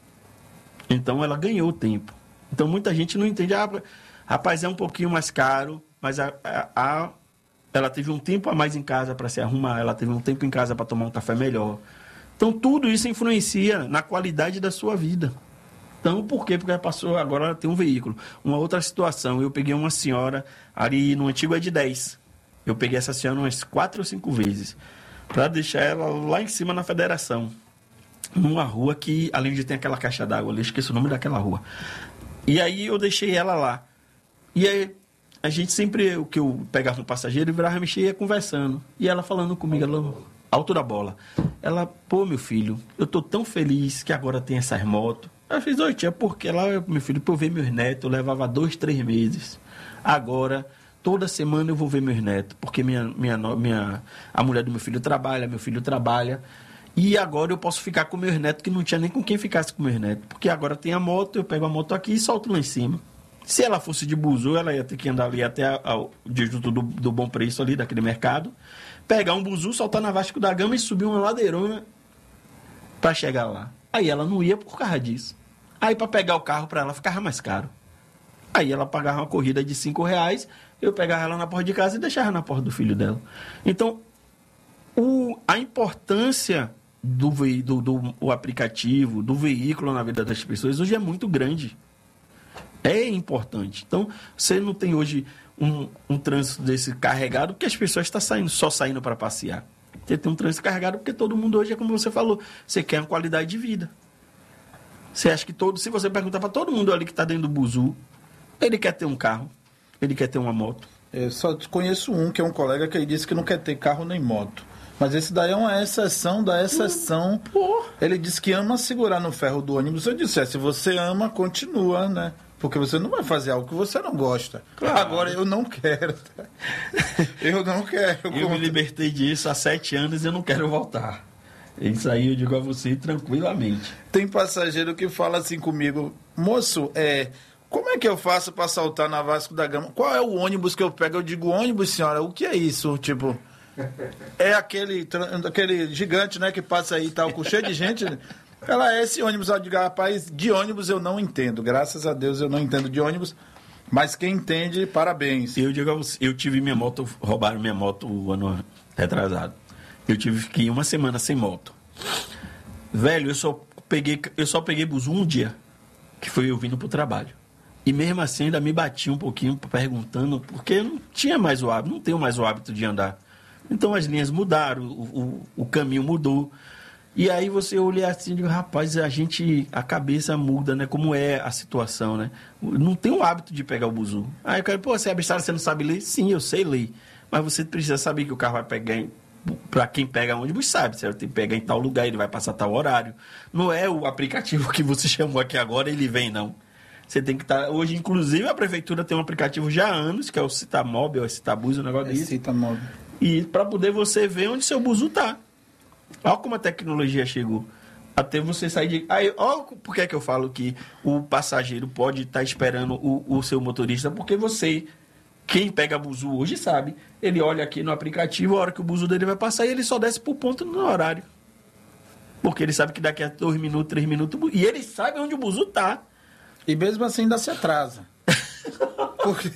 Então ela ganhou tempo. Então muita gente não entende. Ah, rapaz, é um pouquinho mais caro, mas a, a, a, ela teve um tempo a mais em casa para se arrumar, ela teve um tempo em casa para tomar um café melhor. Então tudo isso influencia na qualidade da sua vida. Então por quê? Porque ela passou, agora ela tem um veículo. Uma outra situação, eu peguei uma senhora ali no antigo é de dez. Eu peguei essa senhora umas quatro ou cinco vezes para deixar ela lá em cima na Federação, numa rua que, além de ter aquela caixa d'água ali, esqueci o nome daquela rua. E aí eu deixei ela lá. E aí a gente sempre, o que eu pegava um passageiro e virava mexer e ia conversando. E ela falando comigo, ela, alto da bola. Ela, pô, meu filho, eu tô tão feliz que agora tem essas motos. Eu fiz, oi tia, porque lá, meu filho, pra eu ver meus netos, eu levava dois, três meses. Agora... Toda semana eu vou ver meus netos, porque minha, minha, minha, a mulher do meu filho trabalha, meu filho trabalha. E agora eu posso ficar com meus netos, que não tinha nem com quem ficasse com meus netos. Porque agora tem a moto, eu pego a moto aqui e solto lá em cima. Se ela fosse de buzu, ela ia ter que andar ali até o dígito do, do Bom Preço ali, daquele mercado. Pegar um buzu, soltar na Vasco da Gama e subir uma ladeirona para chegar lá. Aí ela não ia por causa disso. Aí para pegar o carro para ela ficava mais caro. Aí ela pagava uma corrida de cinco reais, eu pegava ela na porta de casa e deixava na porta do filho dela. Então, o, a importância do, do, do o aplicativo, do veículo na vida das pessoas, hoje é muito grande. É importante. Então, você não tem hoje um, um trânsito desse carregado, porque as pessoas estão saindo, só saindo para passear. Você tem um trânsito carregado porque todo mundo hoje, é como você falou, você quer uma qualidade de vida. Você acha que todo... Se você perguntar para todo mundo ali que está dentro do buzu, ele quer ter um carro, ele quer ter uma moto. Eu só conheço um, que é um colega que ele disse que não quer ter carro nem moto. Mas esse daí é uma exceção da exceção. Pô. Ele disse que ama segurar no ferro do ônibus. Eu disse, é, se você ama, continua, né? Porque você não vai fazer algo que você não gosta. Claro. Agora, eu não quero. Eu não quero. Eu me libertei disso há sete anos e eu não quero voltar. Isso aí eu digo a você tranquilamente. Tem passageiro que fala assim comigo, moço, é... como é que eu faço para saltar na Vasco da Gama? Qual é o ônibus que eu pego? Eu digo, ônibus, senhora, o que é isso? Tipo, é aquele, aquele gigante, né, que passa aí e tal, com cheio de gente. Ela é esse ônibus. Eu digo, rapaz, de ônibus eu não entendo. Graças a Deus eu não entendo de ônibus. Mas quem entende, parabéns. Eu digo a você, eu tive minha moto, roubaram minha moto o ano retrasado. Eu tive que ir uma semana sem moto. Velho, eu só peguei, eu só peguei buzu um dia, que foi eu vindo pro trabalho. E mesmo assim ainda me bati um pouquinho perguntando, porque eu não tinha mais o hábito, não tenho mais o hábito de andar Então as linhas mudaram, o, o, o caminho mudou. E aí você olha assim e diz, rapaz, a gente, a cabeça muda, né? Como é a situação, né? Não tem o hábito de pegar o buzu. Aí eu quero, pô, você é abestado, você não sabe ler? Sim, eu sei ler. Mas você precisa saber que o carro vai pegar, para quem pega ônibus sabe, você vai ter que pegar em tal lugar, ele vai passar tal horário. Não é o aplicativo que você chamou aqui agora, ele vem, não. Você tem que estar... Hoje, inclusive, a prefeitura tem um aplicativo já há anos, que é o Citamóvel, é Citabus, um negócio É disso. Citamóvel. E para poder você ver onde seu buzu tá. Olha como a tecnologia chegou. Até você sair de... Aí, olha por que, é que eu falo que o passageiro pode estar esperando o, o seu motorista, porque você, quem pega buzu hoje sabe, ele olha aqui no aplicativo, a hora que o buzu dele vai passar e ele só desce pro ponto no horário. Porque ele sabe que daqui a dois minutos, três minutos... E ele sabe onde o buzu tá. E mesmo assim ainda se atrasa. Porque...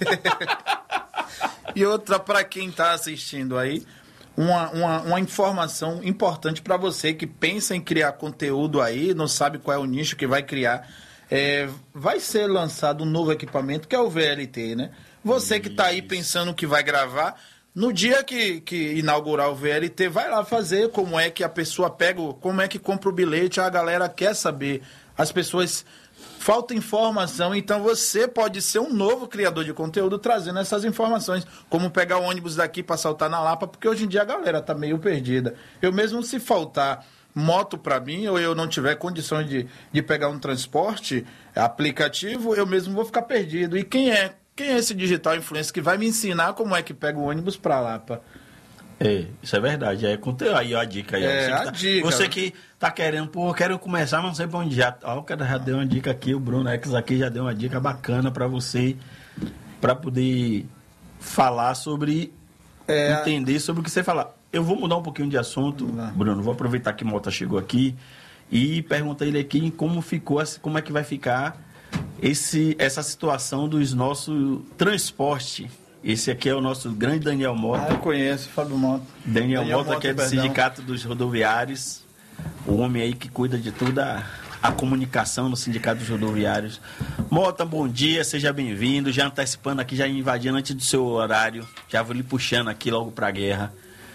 E outra, para quem está assistindo aí, uma, uma, uma informação importante para você que pensa em criar conteúdo aí, não sabe qual é o nicho que vai criar. É, vai ser lançado um novo equipamento, que é o V L T, né? Você que está aí pensando que vai gravar, no dia que, que inaugurar o V L T, vai lá fazer como é que a pessoa pega, como é que compra o bilhete, a galera quer saber. As pessoas... Falta informação, então você pode ser um novo criador de conteúdo trazendo essas informações, como pegar o ônibus daqui para saltar na Lapa, porque hoje em dia a galera tá meio perdida. Eu mesmo, se faltar moto para mim, ou eu não tiver condições de, de pegar um transporte aplicativo, eu mesmo vou ficar perdido. E quem é, quem é esse digital influencer que vai me ensinar como é que pega o ônibus para Lapa? É, isso é verdade. É conteúdo. Aí, ó, a dica aí. ó. É, você que a tá, dica. Você que tá querendo, pô, eu quero começar, mas não sei pra onde já. Ó, o cara já deu uma dica aqui, o Bruno X aqui já deu uma dica bacana pra você, pra poder falar sobre, É, entender sobre o que você falar. Eu vou mudar um pouquinho de assunto, Vamos lá. Bruno, vou aproveitar que o Mota chegou aqui e perguntar ele aqui em como ficou, como é que vai ficar esse, essa situação dos nossos transportes. Esse aqui é o nosso grande Daniel Mota. Ah, eu conheço, Fábio Mota. Daniel, Daniel Mota, Mota, que é do perdão. Sindicato dos Rodoviários. O homem aí que cuida de toda a, a comunicação no Sindicato dos Rodoviários. Mota, bom dia, seja bem-vindo. Já antecipando aqui, já invadindo antes do seu horário. Já vou lhe puxando aqui logo para a guerra.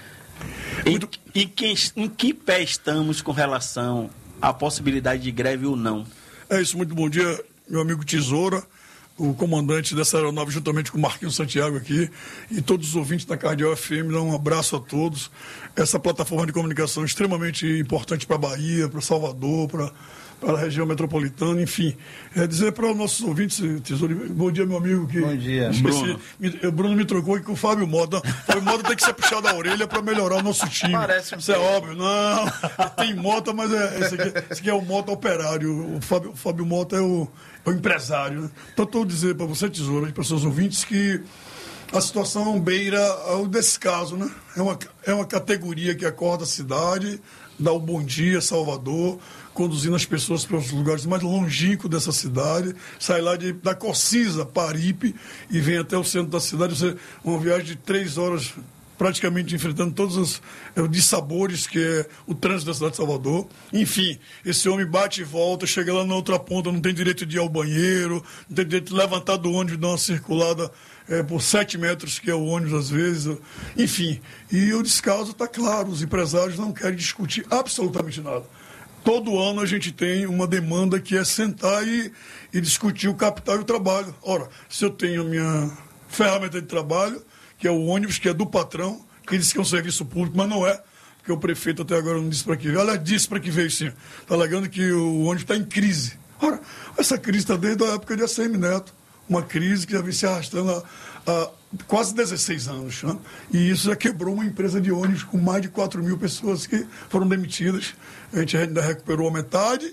Em, em, que, em que pé estamos com relação à possibilidade de greve ou não? É isso, muito bom dia, meu amigo Tesoura, o comandante dessa aeronave, juntamente com o Marquinhos Santiago aqui, e todos os ouvintes da Cardeal F M, dá um abraço a todos. Essa plataforma de comunicação é extremamente importante para a Bahia, para Salvador, para para a região metropolitana, enfim. É dizer para os nossos ouvintes, Tesouro, bom dia, meu amigo. Que Bom dia. esqueci, Bruno. Me, o Bruno me trocou aqui com o Fábio Mota. O Fábio Mota tem que ser puxado da orelha para melhorar o nosso time. Parece um Isso é pouco. óbvio. Não, tem Mota, mas é, esse, aqui, esse aqui é o Mota operário. O Fábio, o Fábio Mota é o, é o empresário. Né? Então, estou dizendo para você, Tesouro, e para os seus ouvintes, que a situação beira o descaso, né? É uma, é uma categoria que acorda a cidade, dá o bom dia, Salvador, conduzindo as pessoas para os lugares mais longínquos dessa cidade, sai lá de, da Cocisa, Paripe, e vem até o centro da cidade. Ou seja, uma viagem de três horas, praticamente enfrentando todos os é, dissabores que é o trânsito da cidade de Salvador. Enfim, esse homem bate e volta, chega lá na outra ponta, não tem direito de ir ao banheiro, não tem direito de levantar do ônibus e dar uma circulada é, por sete metros, que é o ônibus às vezes. Enfim, e o descaso está claro, os empresários não querem discutir absolutamente nada. Todo ano a gente tem uma demanda que é sentar e, e discutir o capital e o trabalho. Ora, se eu tenho a minha ferramenta de trabalho, que é o ônibus, que é do patrão, que diz que é um serviço público, mas não é, porque o prefeito até agora não disse para que veio. Ela disse para que veio sim. Está alegando que o ônibus está em crise. Ora, essa crise está desde a época de A C M Neto. Uma crise que já vem se arrastando há, há quase dezesseis anos. Né? E isso já quebrou uma empresa de ônibus com mais de quatro mil pessoas que foram demitidas. A gente ainda recuperou a metade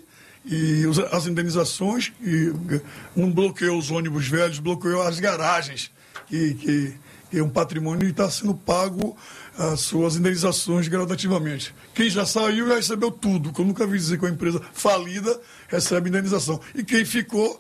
e os, as indenizações, e não bloqueou os ônibus velhos, bloqueou as garagens, que, que, que é um patrimônio e está sendo pago as suas indenizações gradativamente. Quem já saiu já recebeu tudo, que eu nunca vi dizer que uma empresa falida recebe indenização. E quem ficou,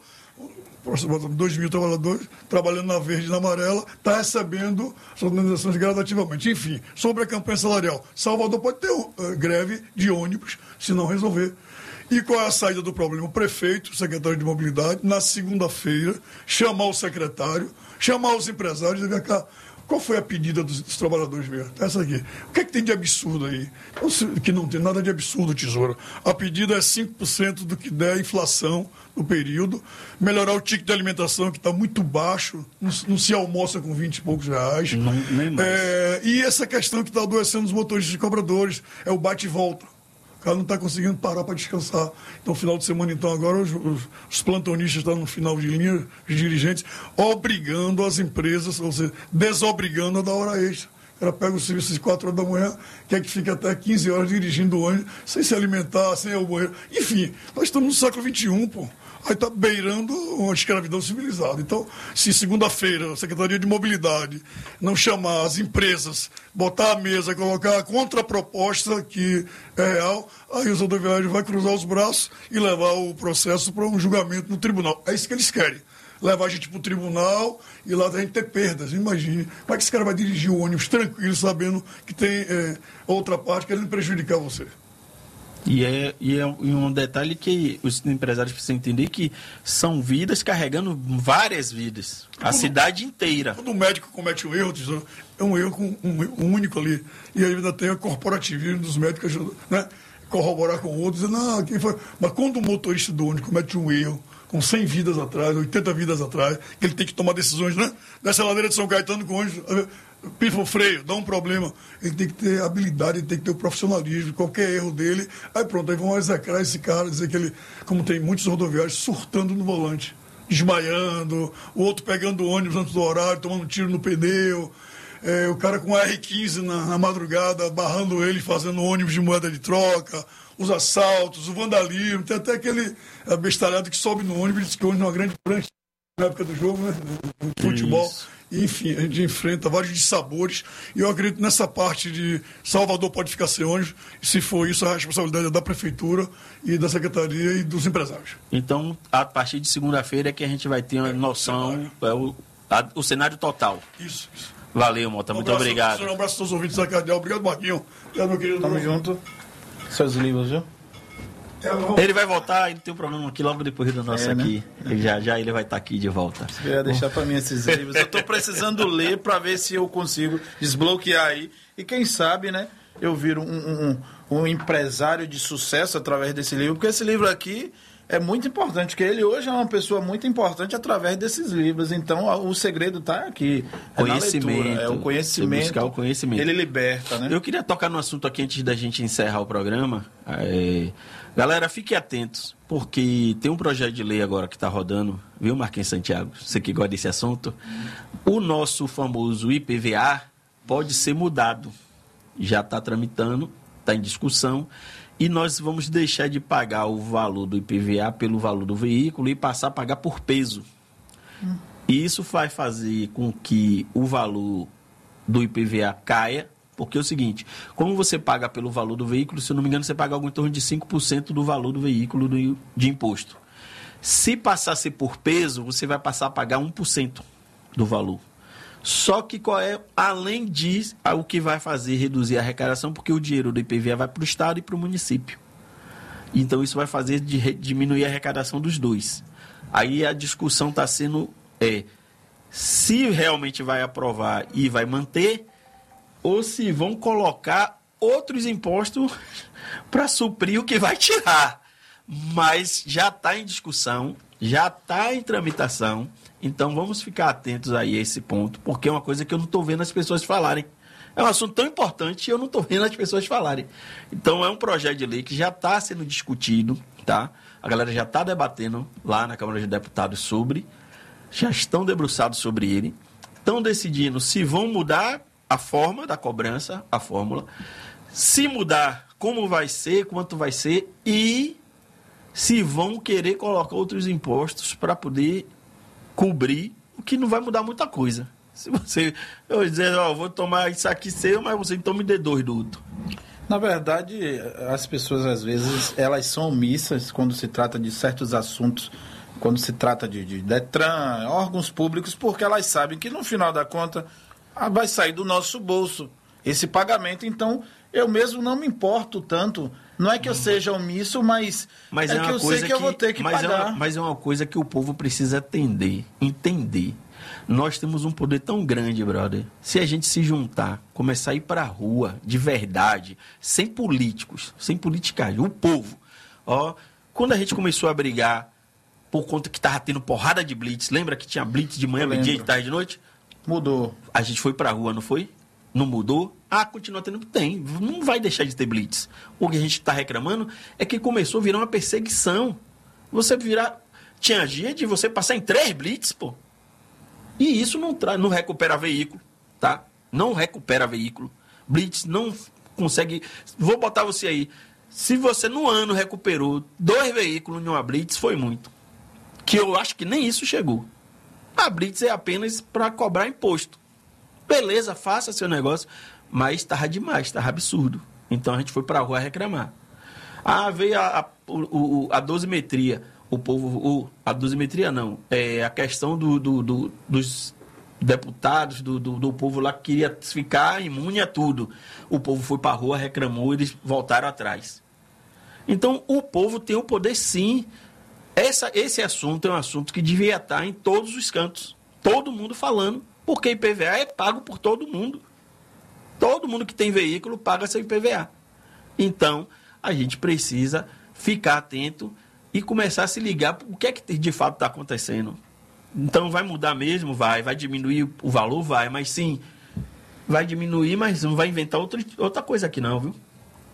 dois mil trabalhadores trabalhando na verde e na amarela, está recebendo suas indenizações gradativamente. Enfim, sobre a campanha salarial, Salvador pode ter uh, greve de ônibus se não resolver. E qual é a saída do problema? O prefeito, o secretário de mobilidade, na segunda-feira, chamar o secretário, chamar os empresários e ver cá, qual foi a pedida dos, dos trabalhadores mesmo? Essa aqui. O que é que tem de absurdo aí? Não se- Que não tem nada de absurdo, Tesoura. A pedida é cinco por cento do que der a inflação no período, melhorar o ticket de alimentação, que está muito baixo, não, se- não se almoça com vinte e poucos reais. Não, nem mais. É, e essa questão que está adoecendo os motoristas e cobradores, é o bate e volta. O cara não está conseguindo parar para descansar. Então, final de semana, então, agora os, os, os plantonistas estão no final de linha, os dirigentes, obrigando as empresas, ou seja, desobrigando a dar hora extra. O cara pega o serviço de quatro horas da manhã, quer que fique até quinze horas dirigindo o ônibus, sem se alimentar, sem ir ao banheiro. Enfim, nós estamos no século vinte e um, pô. Aí está beirando uma escravidão civilizada. Então, se segunda-feira a Secretaria de Mobilidade não chamar as empresas, botar a mesa, colocar a contraproposta que é real, aí os rodoviários vão cruzar os braços e levar o processo para um julgamento no tribunal. É isso que eles querem. Levar a gente para o tribunal e lá a gente ter perdas. Imagine. Como é que esse cara vai dirigir o ônibus tranquilo, sabendo que tem é, outra parte querendo prejudicar você? E é, e é um- e um detalhe que os empresários precisam entender que são vidas carregando várias vidas. A Como- cidade inteira. Quando o médico comete um erro, Tesouro, é um erro com um, um único ali. E aí ainda tem a corporativismo dos médicos, ajuda, né? Corroborar com outros, dizer, não, quem foi? Mas quando o motorista do ônibus comete um erro, com cem vidas atrás, oitenta vidas atrás, que ele tem que tomar decisões, né? Dessa ladeira de São Caetano com o ônibus, eh, pifa o freio, dá um problema. Ele tem que ter habilidade, ele tem que ter o profissionalismo, qualquer erro dele. Aí pronto, aí vão execrar esse cara, dizer que ele, como tem muitos rodoviários, surtando no volante, desmaiando, o outro pegando o ônibus antes do horário, tomando um tiro no pneu. É, o cara com R quinze na, na madrugada, barrando ele, fazendo ônibus de moeda de troca, os assaltos, o vandalismo, tem até aquele abestalhado que sobe no ônibus e diz que o ônibus é uma grande prancha na época do jogo, né? Do futebol. Isso. Enfim, a gente enfrenta vários dissabores e eu acredito nessa parte de Salvador pode ficar sem ônibus, e se for isso, a responsabilidade é da Prefeitura e da Secretaria e dos empresários. Então, a partir de segunda-feira é que a gente vai ter uma noção, é o, a- o cenário total. Isso, isso. Valeu, Mota. Um Muito abraço, obrigado. professor, Um abraço a todos os ouvintes da Cardeal. Obrigado, Marquinhos. Obrigado, meu querido. Tamo junto. Seus livros, viu? É, Ele vai voltar, ele tem um programa aqui logo depois do nosso É, né? aqui. Ele já, já ele vai estar aqui de volta. Eu ia deixar pra mim esses livros. Eu tô precisando ler pra ver se eu consigo desbloquear aí. E quem sabe, né? Eu viro um, um, um- um empresário de sucesso através desse livro. Porque esse livro aqui é muito importante. Porque ele hoje é uma pessoa muito importante através desses livros. Então a- o segredo tá aqui. É na Conhecimento. leitura, é o Você conhecimento. buscar o conhecimento. Ele liberta, né? Eu queria tocar no assunto aqui antes da gente encerrar o programa. É, Galera, fiquem atentos, porque tem um projeto de lei agora que está rodando, viu, Marquinhos Santiago? Você que gosta desse assunto. O nosso famoso I P V A pode ser mudado. Já está tramitando, está em discussão. E nós vamos deixar de pagar o valor do I P V A pelo valor do veículo e passar a pagar por peso. E isso vai fazer com que o valor do I P V A caia, porque é o seguinte, como você paga pelo valor do veículo, se eu não me engano, você paga algo em torno de cinco por cento do valor do veículo do- de imposto. Se passar a ser por peso, você vai passar a pagar um por cento do valor. Só que qual é, além disso, o que vai fazer reduzir a arrecadação, porque o dinheiro do I P V A vai para o Estado e para o município. Então isso vai fazer de, re- diminuir a arrecadação dos dois. Aí a discussão está sendo é, se realmente vai aprovar e vai manter, ou se vão colocar outros impostos para suprir o que vai tirar. Mas já está em discussão, já está em tramitação, então vamos ficar atentos aí a esse ponto, porque é uma coisa que eu não estou vendo as pessoas falarem. É um assunto tão importante e eu não estou vendo as pessoas falarem. Então é um projeto de lei que já está sendo discutido, tá? A galera já está debatendo lá na Câmara de Deputados sobre, já estão debruçados sobre ele, estão decidindo se vão mudar a forma da cobrança, a fórmula, se mudar, como vai ser, quanto vai ser e se vão querer colocar outros impostos para poder cobrir, o que não vai mudar muita coisa. Se você eu dizer, ó, vou tomar isso aqui seu, mas você então me dê dois do outro. Na verdade, as pessoas às vezes elas são omissas quando se trata de certos assuntos, quando se trata de, de Detran, órgãos públicos, porque elas sabem que no final da conta ah, vai sair do nosso bolso esse pagamento. Então, eu mesmo não me importo tanto. Não é que eu seja omisso, mas, Mas é, é, que uma eu coisa sei que, eu vou ter que mas pagar. É uma, mas é uma coisa que o povo precisa atender, entender. Nós temos um poder tão grande, brother. Se a gente se juntar, começar a ir pra rua, de verdade, sem políticos, sem politicagem, o povo. Ó, quando a gente começou a brigar por conta que tava tendo porrada de blitz, lembra que tinha blitz de manhã, meio-dia, de tarde e de noite? Mudou. A gente foi pra rua, não foi? Não mudou? Ah, continua tendo. Tem. Não vai deixar de ter blitz. O que a gente tá reclamando é que começou a virar uma perseguição. Você virar... Tinha dia de você passar em três blitz, pô. E isso não, tra... não recupera veículo, tá? Não recupera veículo. Blitz não consegue... Vou botar você aí. Se você no ano recuperou dois veículos em uma blitz, foi muito. Que eu acho que nem isso chegou. A blitz é apenas para cobrar imposto. Beleza, faça seu negócio, mas estava demais, estava absurdo. Então a gente foi para a rua reclamar. Ah, veio a, a, o, a dosimetria. O povo, o, a dosimetria não, é a questão do, do, do, dos deputados, do, do, do povo lá que queria ficar imune a tudo. O povo foi para a rua, reclamou, eles voltaram atrás. Então o povo tem o poder sim. Essa, esse assunto é um assunto que devia estar em todos os cantos. Todo mundo falando. Porque I P V A é pago por todo mundo. Todo mundo que tem veículo paga seu I P V A. Então, a gente precisa ficar atento e começar a se ligar o que é que de fato está acontecendo. Então, vai mudar mesmo? Vai. Vai diminuir o valor? Vai. Mas sim, vai diminuir, mas não vai inventar outra, outra coisa aqui não, viu?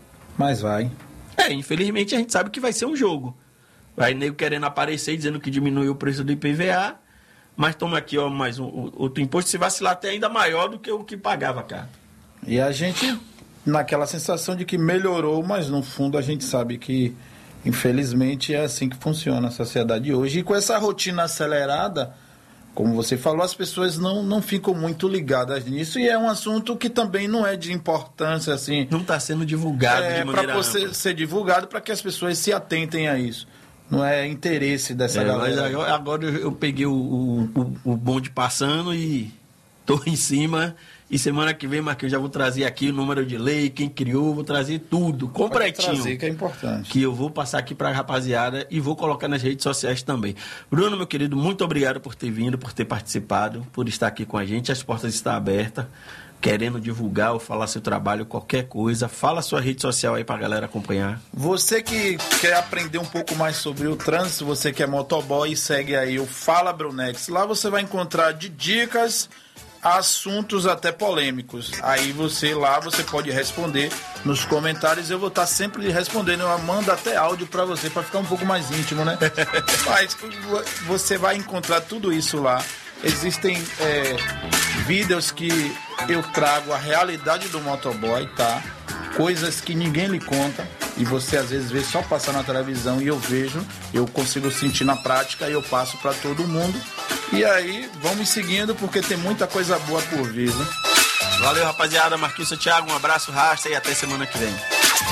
Mas vai. É, infelizmente a gente sabe que vai ser um jogo. Vai nego querendo aparecer dizendo que diminuiu o preço do I P V A, mas toma aqui, ó, mais um, outro imposto, se vacilar até ainda maior do que o que pagava, cara. E a gente, naquela sensação de que melhorou, mas no fundo a gente sabe que, infelizmente, é assim que funciona a sociedade hoje. E com essa rotina acelerada, como você falou, as pessoas não, não ficam muito ligadas nisso. E é um assunto que também não é de importância, assim... Não está sendo divulgado é, de maneira para você ser divulgado, para que as pessoas se atentem a isso. Não é interesse dessa é, galera. Mas agora, agora eu, eu peguei o, o, o, o bonde passando e tô em cima. E semana que vem, Marquinhos, já vou trazer aqui o número de lei, quem criou, vou trazer tudo, completinho. Pode trazer, que é importante. Que eu vou passar aqui pra rapaziada e vou colocar nas redes sociais também. Bruno, meu querido, muito obrigado por ter vindo, por ter participado, por estar aqui com a gente. As portas estão abertas. Querendo divulgar ou falar seu trabalho, qualquer coisa, fala sua rede social aí pra galera acompanhar. Você que quer aprender um pouco mais sobre o trânsito, você que é motoboy, segue aí o Fala Brunex. Lá você vai encontrar de dicas a assuntos até polêmicos. Aí você lá, você pode responder nos comentários, eu vou estar sempre lhe respondendo. Eu mando até áudio pra você, pra ficar um pouco mais íntimo, né? Mas você vai encontrar tudo isso lá. Existem é, vídeos que eu trago a realidade do motoboy, tá? Coisas que ninguém lhe conta e você às vezes vê só passar na televisão e eu vejo, eu consigo sentir na prática e eu passo para todo mundo. E aí, vamos seguindo porque tem muita coisa boa por vir, né? Valeu, rapaziada. Marquinhos Thiago, um abraço, rasta e até semana que vem.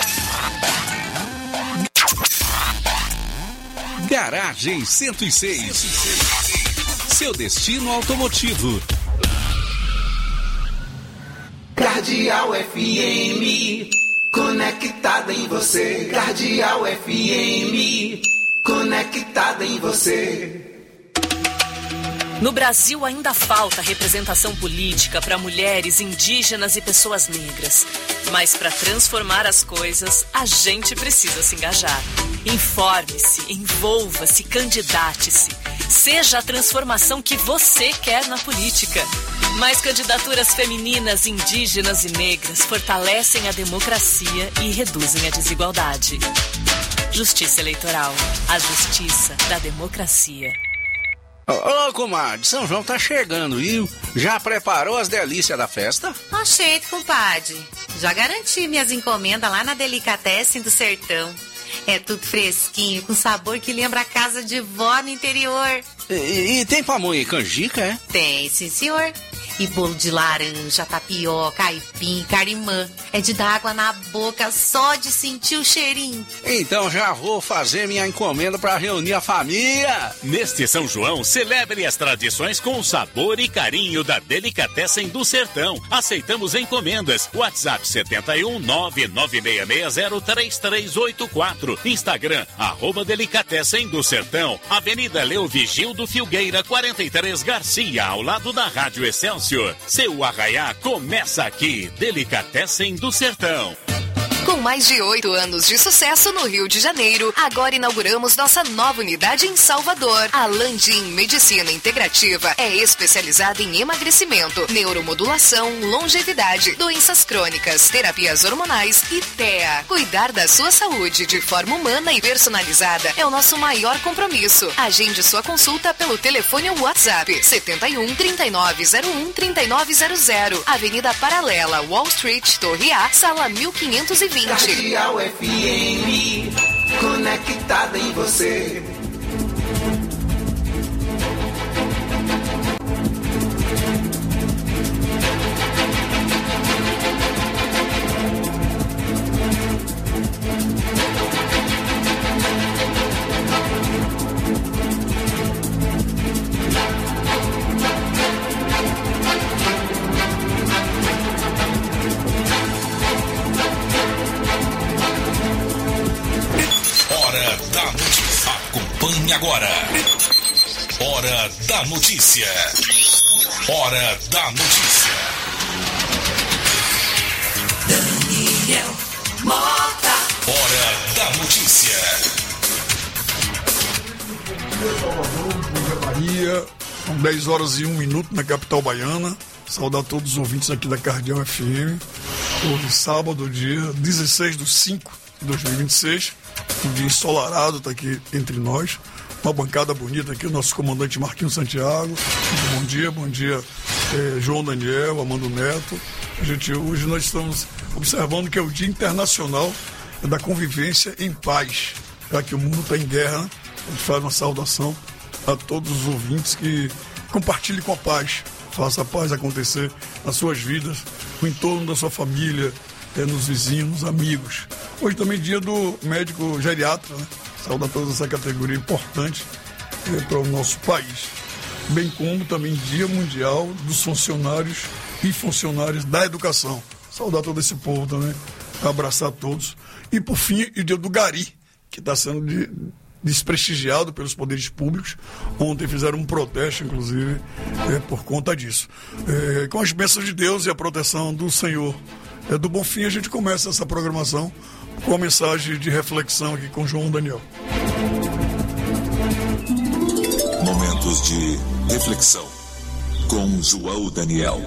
Garagem cento e seis. Seu destino automotivo. Cardeal F M, conectada em você. Cardeal F M, conectada em você. No Brasil ainda falta representação política para mulheres, indígenas e pessoas negras. Mas para transformar as coisas, a gente precisa se engajar. Informe-se, envolva-se, candidate-se. Seja a transformação que você quer na política. Mais candidaturas femininas, indígenas e negras fortalecem a democracia e reduzem a desigualdade. Justiça Eleitoral. A justiça da democracia. Ô, ô, comadre, São João tá chegando, viu? Já preparou as delícias da festa? Oxente, compadre. Já garanti minhas encomendas lá na Delicatessen do Sertão. É tudo fresquinho, com sabor que lembra a casa de vó no interior. E, e tem pamonha e canjica, é? Tem, sim, senhor. E bolo de laranja, tapioca, aipim, carimã. É de dar água na boca só de sentir o cheirinho. Então já vou fazer minha encomenda para reunir a família. Neste São João, celebre as tradições com o sabor e carinho da Delicatessen do Sertão. Aceitamos encomendas. WhatsApp setenta e um, nove nove seis seis zero, três três oito quatro. Instagram, arroba Delicatessen do Sertão. Avenida Leo Vigildo Filgueira, quarenta e três Garcia, ao lado da Rádio Excelsior. Seu arraiá começa aqui. Delicatessen do Sertão. Com mais de oito anos de sucesso no Rio de Janeiro, agora inauguramos nossa nova unidade em Salvador. A Landim Medicina Integrativa é especializada em emagrecimento, neuromodulação, longevidade, doenças crônicas, terapias hormonais e T E A. Cuidar da sua saúde de forma humana e personalizada é o nosso maior compromisso. Agende sua consulta pelo telefone ou WhatsApp setenta e um, trinta e nove zero um, trinta e nove zero zero. Avenida Paralela, Wall Street, Torre A, sala mil quinhentos e vinte. Cardeal F M, conectada em você. Acompanhe agora. Hora da notícia. Hora da notícia. Daniel Mota. Hora da notícia. Bahia, são dez horas e um minuto na capital baiana. Saudar todos os ouvintes aqui da Cardeal F M. Hoje, sábado, dia dezesseis de cinco de dois mil e vinte e seis. Um dia ensolarado está aqui entre nós. Uma bancada bonita aqui, o nosso comandante Marquinhos Santiago. Bom dia, bom dia, eh, João Daniel, Amando Neto. A gente, hoje nós estamos observando que é o Dia Internacional da Convivência em Paz. Já que o mundo está em guerra, a gente faz uma saudação a todos os ouvintes que compartilhem com a paz. Faça a paz acontecer nas suas vidas, no entorno da sua família, eh, nos vizinhos, nos amigos. Hoje também é dia do médico geriatra, né? Saúde a toda essa categoria importante eh, para o nosso país. Bem como também dia mundial dos funcionários e funcionárias da educação. Saudar todo esse povo também, abraçar todos. E por fim, o dia do Gari, que está sendo de, desprestigiado pelos poderes públicos. Ontem fizeram um protesto, inclusive, eh, por conta disso. Eh, com as bênçãos de Deus e a proteção do Senhor é, do Bonfim, a gente começa essa programação com a mensagem de reflexão aqui com João Daniel. Momentos de reflexão com João Daniel.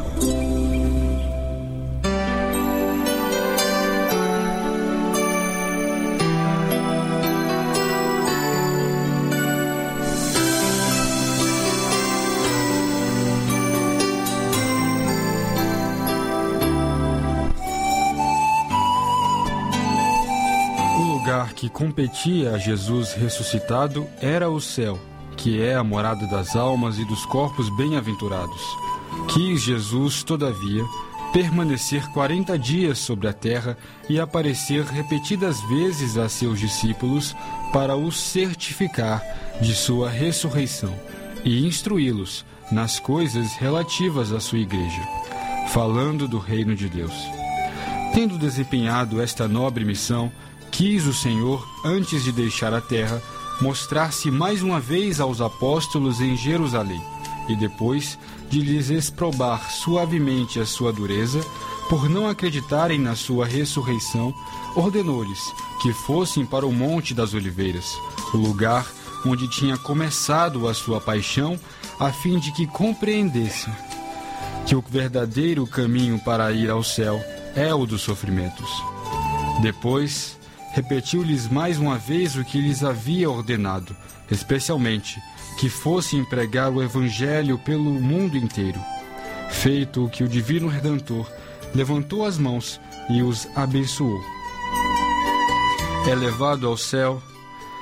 Que competia a Jesus ressuscitado era o céu, que é a morada das almas e dos corpos bem-aventurados. Quis Jesus, todavia, permanecer quarenta dias sobre a terra e aparecer repetidas vezes a seus discípulos para os certificar de sua ressurreição e instruí-los nas coisas relativas à sua igreja, falando do reino de Deus. Tendo desempenhado esta nobre missão, quis o Senhor, antes de deixar a terra, mostrar-se mais uma vez aos apóstolos em Jerusalém, e depois de lhes exprobar suavemente a sua dureza, por não acreditarem na sua ressurreição, ordenou-lhes que fossem para o Monte das Oliveiras, o lugar onde tinha começado a sua paixão, a fim de que compreendessem que o verdadeiro caminho para ir ao céu é o dos sofrimentos. Depois repetiu-lhes mais uma vez o que lhes havia ordenado, especialmente que fossem pregar o Evangelho pelo mundo inteiro. Feito o que o Divino Redentor levantou as mãos e os abençoou. Elevado ao céu,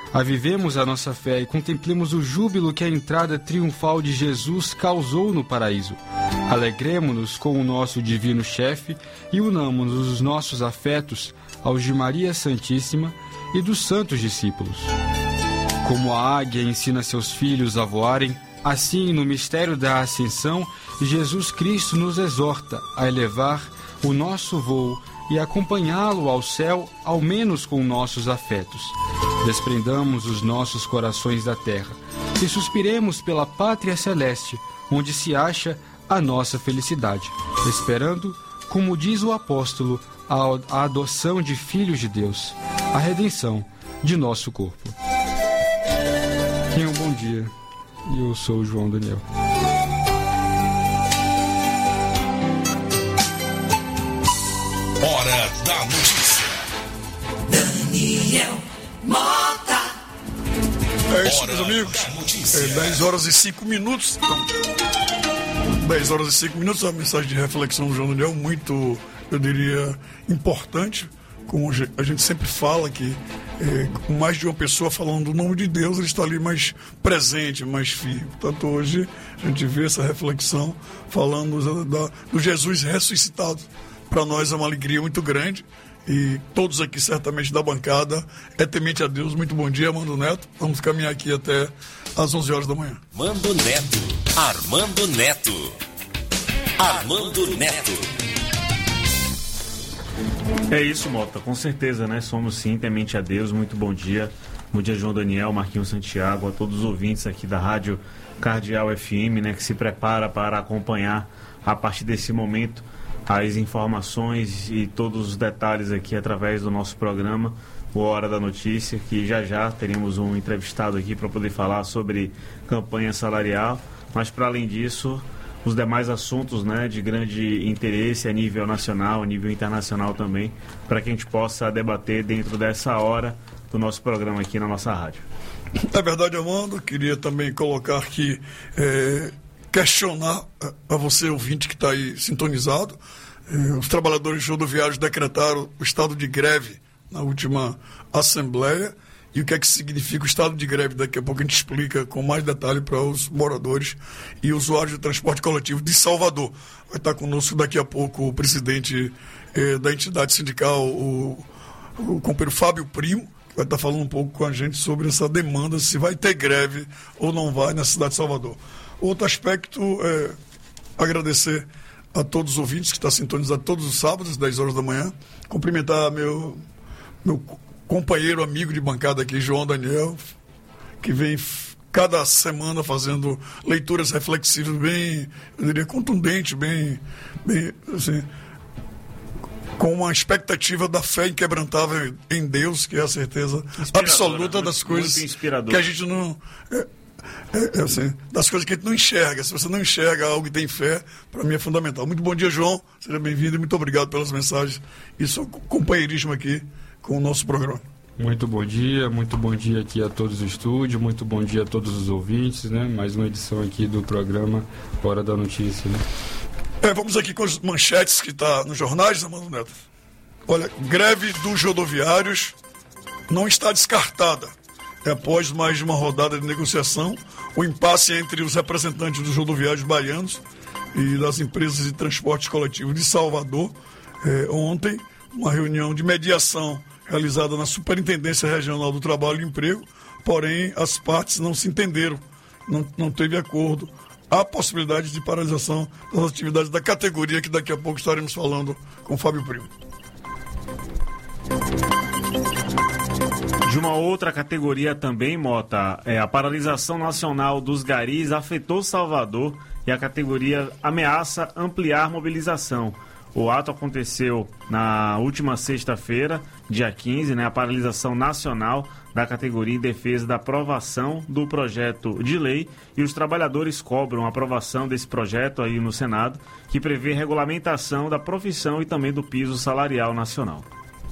Avivemos a nossa fé e contemplemos o júbilo que a entrada triunfal de Jesus causou no paraíso. Alegremo-nos com o nosso divino chefe e unamos os nossos afetos aos de Maria Santíssima e dos santos discípulos. Como a águia ensina seus filhos a voarem, assim, no mistério da Ascensão, Jesus Cristo nos exorta a elevar o nosso voo e acompanhá-lo ao céu, ao menos com nossos afetos. Desprendamos os nossos corações da terra e suspiremos pela pátria celeste, onde se acha a nossa felicidade, esperando, como diz o apóstolo, a adoção de filhos de Deus, a redenção de nosso corpo. Tenham um bom dia. Eu sou o João Daniel. Hora da notícia. Daniel Mota. É isso, meus amigos. É dez horas e cinco minutos. Então, dez horas e cinco minutos. A mensagem de reflexão do João Daniel, muito, eu diria, importante. Como a gente sempre fala que é, com mais de uma pessoa falando do nome de Deus, ele está ali mais presente, mais firme. Portanto, hoje a gente vê essa reflexão falando da, do Jesus ressuscitado. Para nós é uma alegria muito grande. E todos aqui, certamente, da bancada, é temente a Deus. Muito bom dia, Armando Neto. Vamos caminhar aqui até às onze horas da manhã. Armando Neto. Armando Neto. Armando Neto. É isso, Mota, com certeza, né? Somos sim, temente a Deus. Muito bom dia. Bom dia, João Daniel, Marquinhos Santiago, a todos os ouvintes aqui da Rádio Cardeal F M, né? Que se prepara para acompanhar, a partir desse momento, as informações e todos os detalhes aqui através do nosso programa, o Hora da Notícia, que já já teremos um entrevistado aqui para poder falar sobre campanha salarial, mas para além disso, os demais assuntos, né, de grande interesse a nível nacional, a nível internacional também, para que a gente possa debater dentro dessa hora do nosso programa aqui na nossa rádio. É verdade, Armando. Queria também colocar aqui, é, questionar a você, ouvinte que está aí sintonizado. É, os trabalhadores rodoviários decretaram o estado de greve na última Assembleia. E o que é que significa o estado de greve? Daqui a pouco a gente explica com mais detalhe para os moradores e usuários do transporte coletivo de Salvador. Vai estar conosco daqui a pouco o presidente eh, da entidade sindical, o, o companheiro Fábio Primo, que vai estar falando um pouco com a gente sobre essa demanda, se vai ter greve ou não vai na cidade de Salvador. Outro aspecto é agradecer a todos os ouvintes que estão sintonizados todos os sábados, dez horas da manhã. Cumprimentar meu... meu companheiro, amigo de bancada aqui, João Daniel, que vem cada semana fazendo leituras reflexivas bem, eu diria, contundentes, bem, bem assim, com uma expectativa da fé inquebrantável em Deus, que é a certeza absoluta das coisas que a gente não... É, é, é assim, das coisas que a gente não enxerga. Se você não enxerga algo e tem fé, para mim é fundamental. Muito bom dia, João. Seja bem-vindo e muito obrigado pelas mensagens e seu companheirismo aqui com o nosso programa. Muito bom dia, muito bom dia aqui a todos do estúdio, muito bom dia a todos os ouvintes, né? Mais uma edição aqui do programa Hora da Notícia, né? É, vamos aqui com as manchetes que está nos jornais, Armando Neto. Olha, greve dos rodoviários não está descartada. É, após mais de uma rodada de negociação, o impasse entre os representantes dos rodoviários baianos e das empresas de transporte coletivo de Salvador, é, ontem, uma reunião de mediação realizada na Superintendência Regional do Trabalho e Emprego, porém as partes não se entenderam, não, não teve acordo. Há possibilidade de paralisação das atividades da categoria, que daqui a pouco estaremos falando com o Fábio Primo. De uma outra categoria também, Mota, é, a paralisação nacional dos garis afetou Salvador e a categoria ameaça ampliar mobilização. O ato aconteceu na última sexta-feira, dia quinze, né, a paralisação nacional da categoria em defesa da aprovação do projeto de lei, e os trabalhadores cobram a aprovação desse projeto aí no Senado, que prevê regulamentação da profissão e também do piso salarial nacional.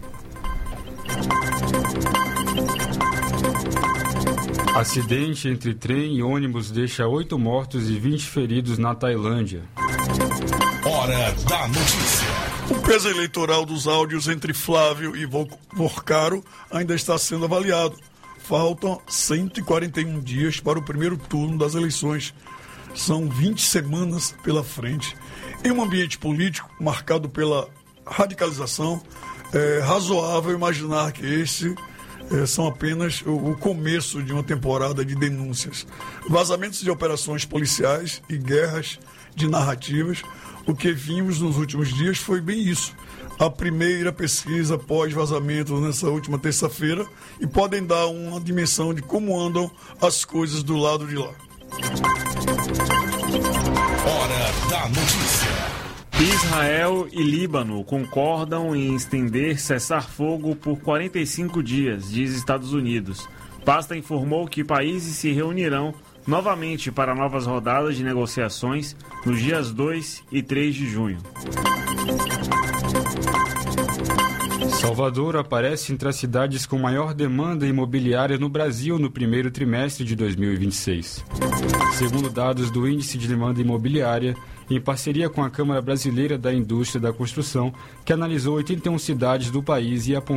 Acidente entre trem e ônibus deixa oito mortos e vinte feridos na Tailândia. Hora da Notícia. O peso eleitoral dos áudios entre Flávio e Vorcaro ainda está sendo avaliado. faltam cento e quarenta e um dias para o primeiro turno das eleições. São vinte semanas pela frente. Em um ambiente político marcado pela radicalização, é razoável imaginar que esse é, são apenas o, o começo de uma temporada de denúncias, vazamentos de operações policiais e guerras de narrativas. O que vimos nos últimos dias foi bem isso. A primeira pesquisa pós-vazamento nessa última terça-feira, e podem dar uma dimensão de como andam as coisas do lado de lá. Hora da notícia. Israel e Líbano concordam em estender cessar-fogo por quarenta e cinco dias, diz Estados Unidos. Pasta informou que países se reunirão novamente para novas rodadas de negociações nos dias dois e três de junho. Salvador aparece entre as cidades com maior demanda imobiliária no Brasil no primeiro trimestre de dois mil e vinte e seis. Segundo dados do Índice de Demanda Imobiliária, em parceria com a Câmara Brasileira da Indústria da Construção, que analisou oitenta e uma cidades do país e apontou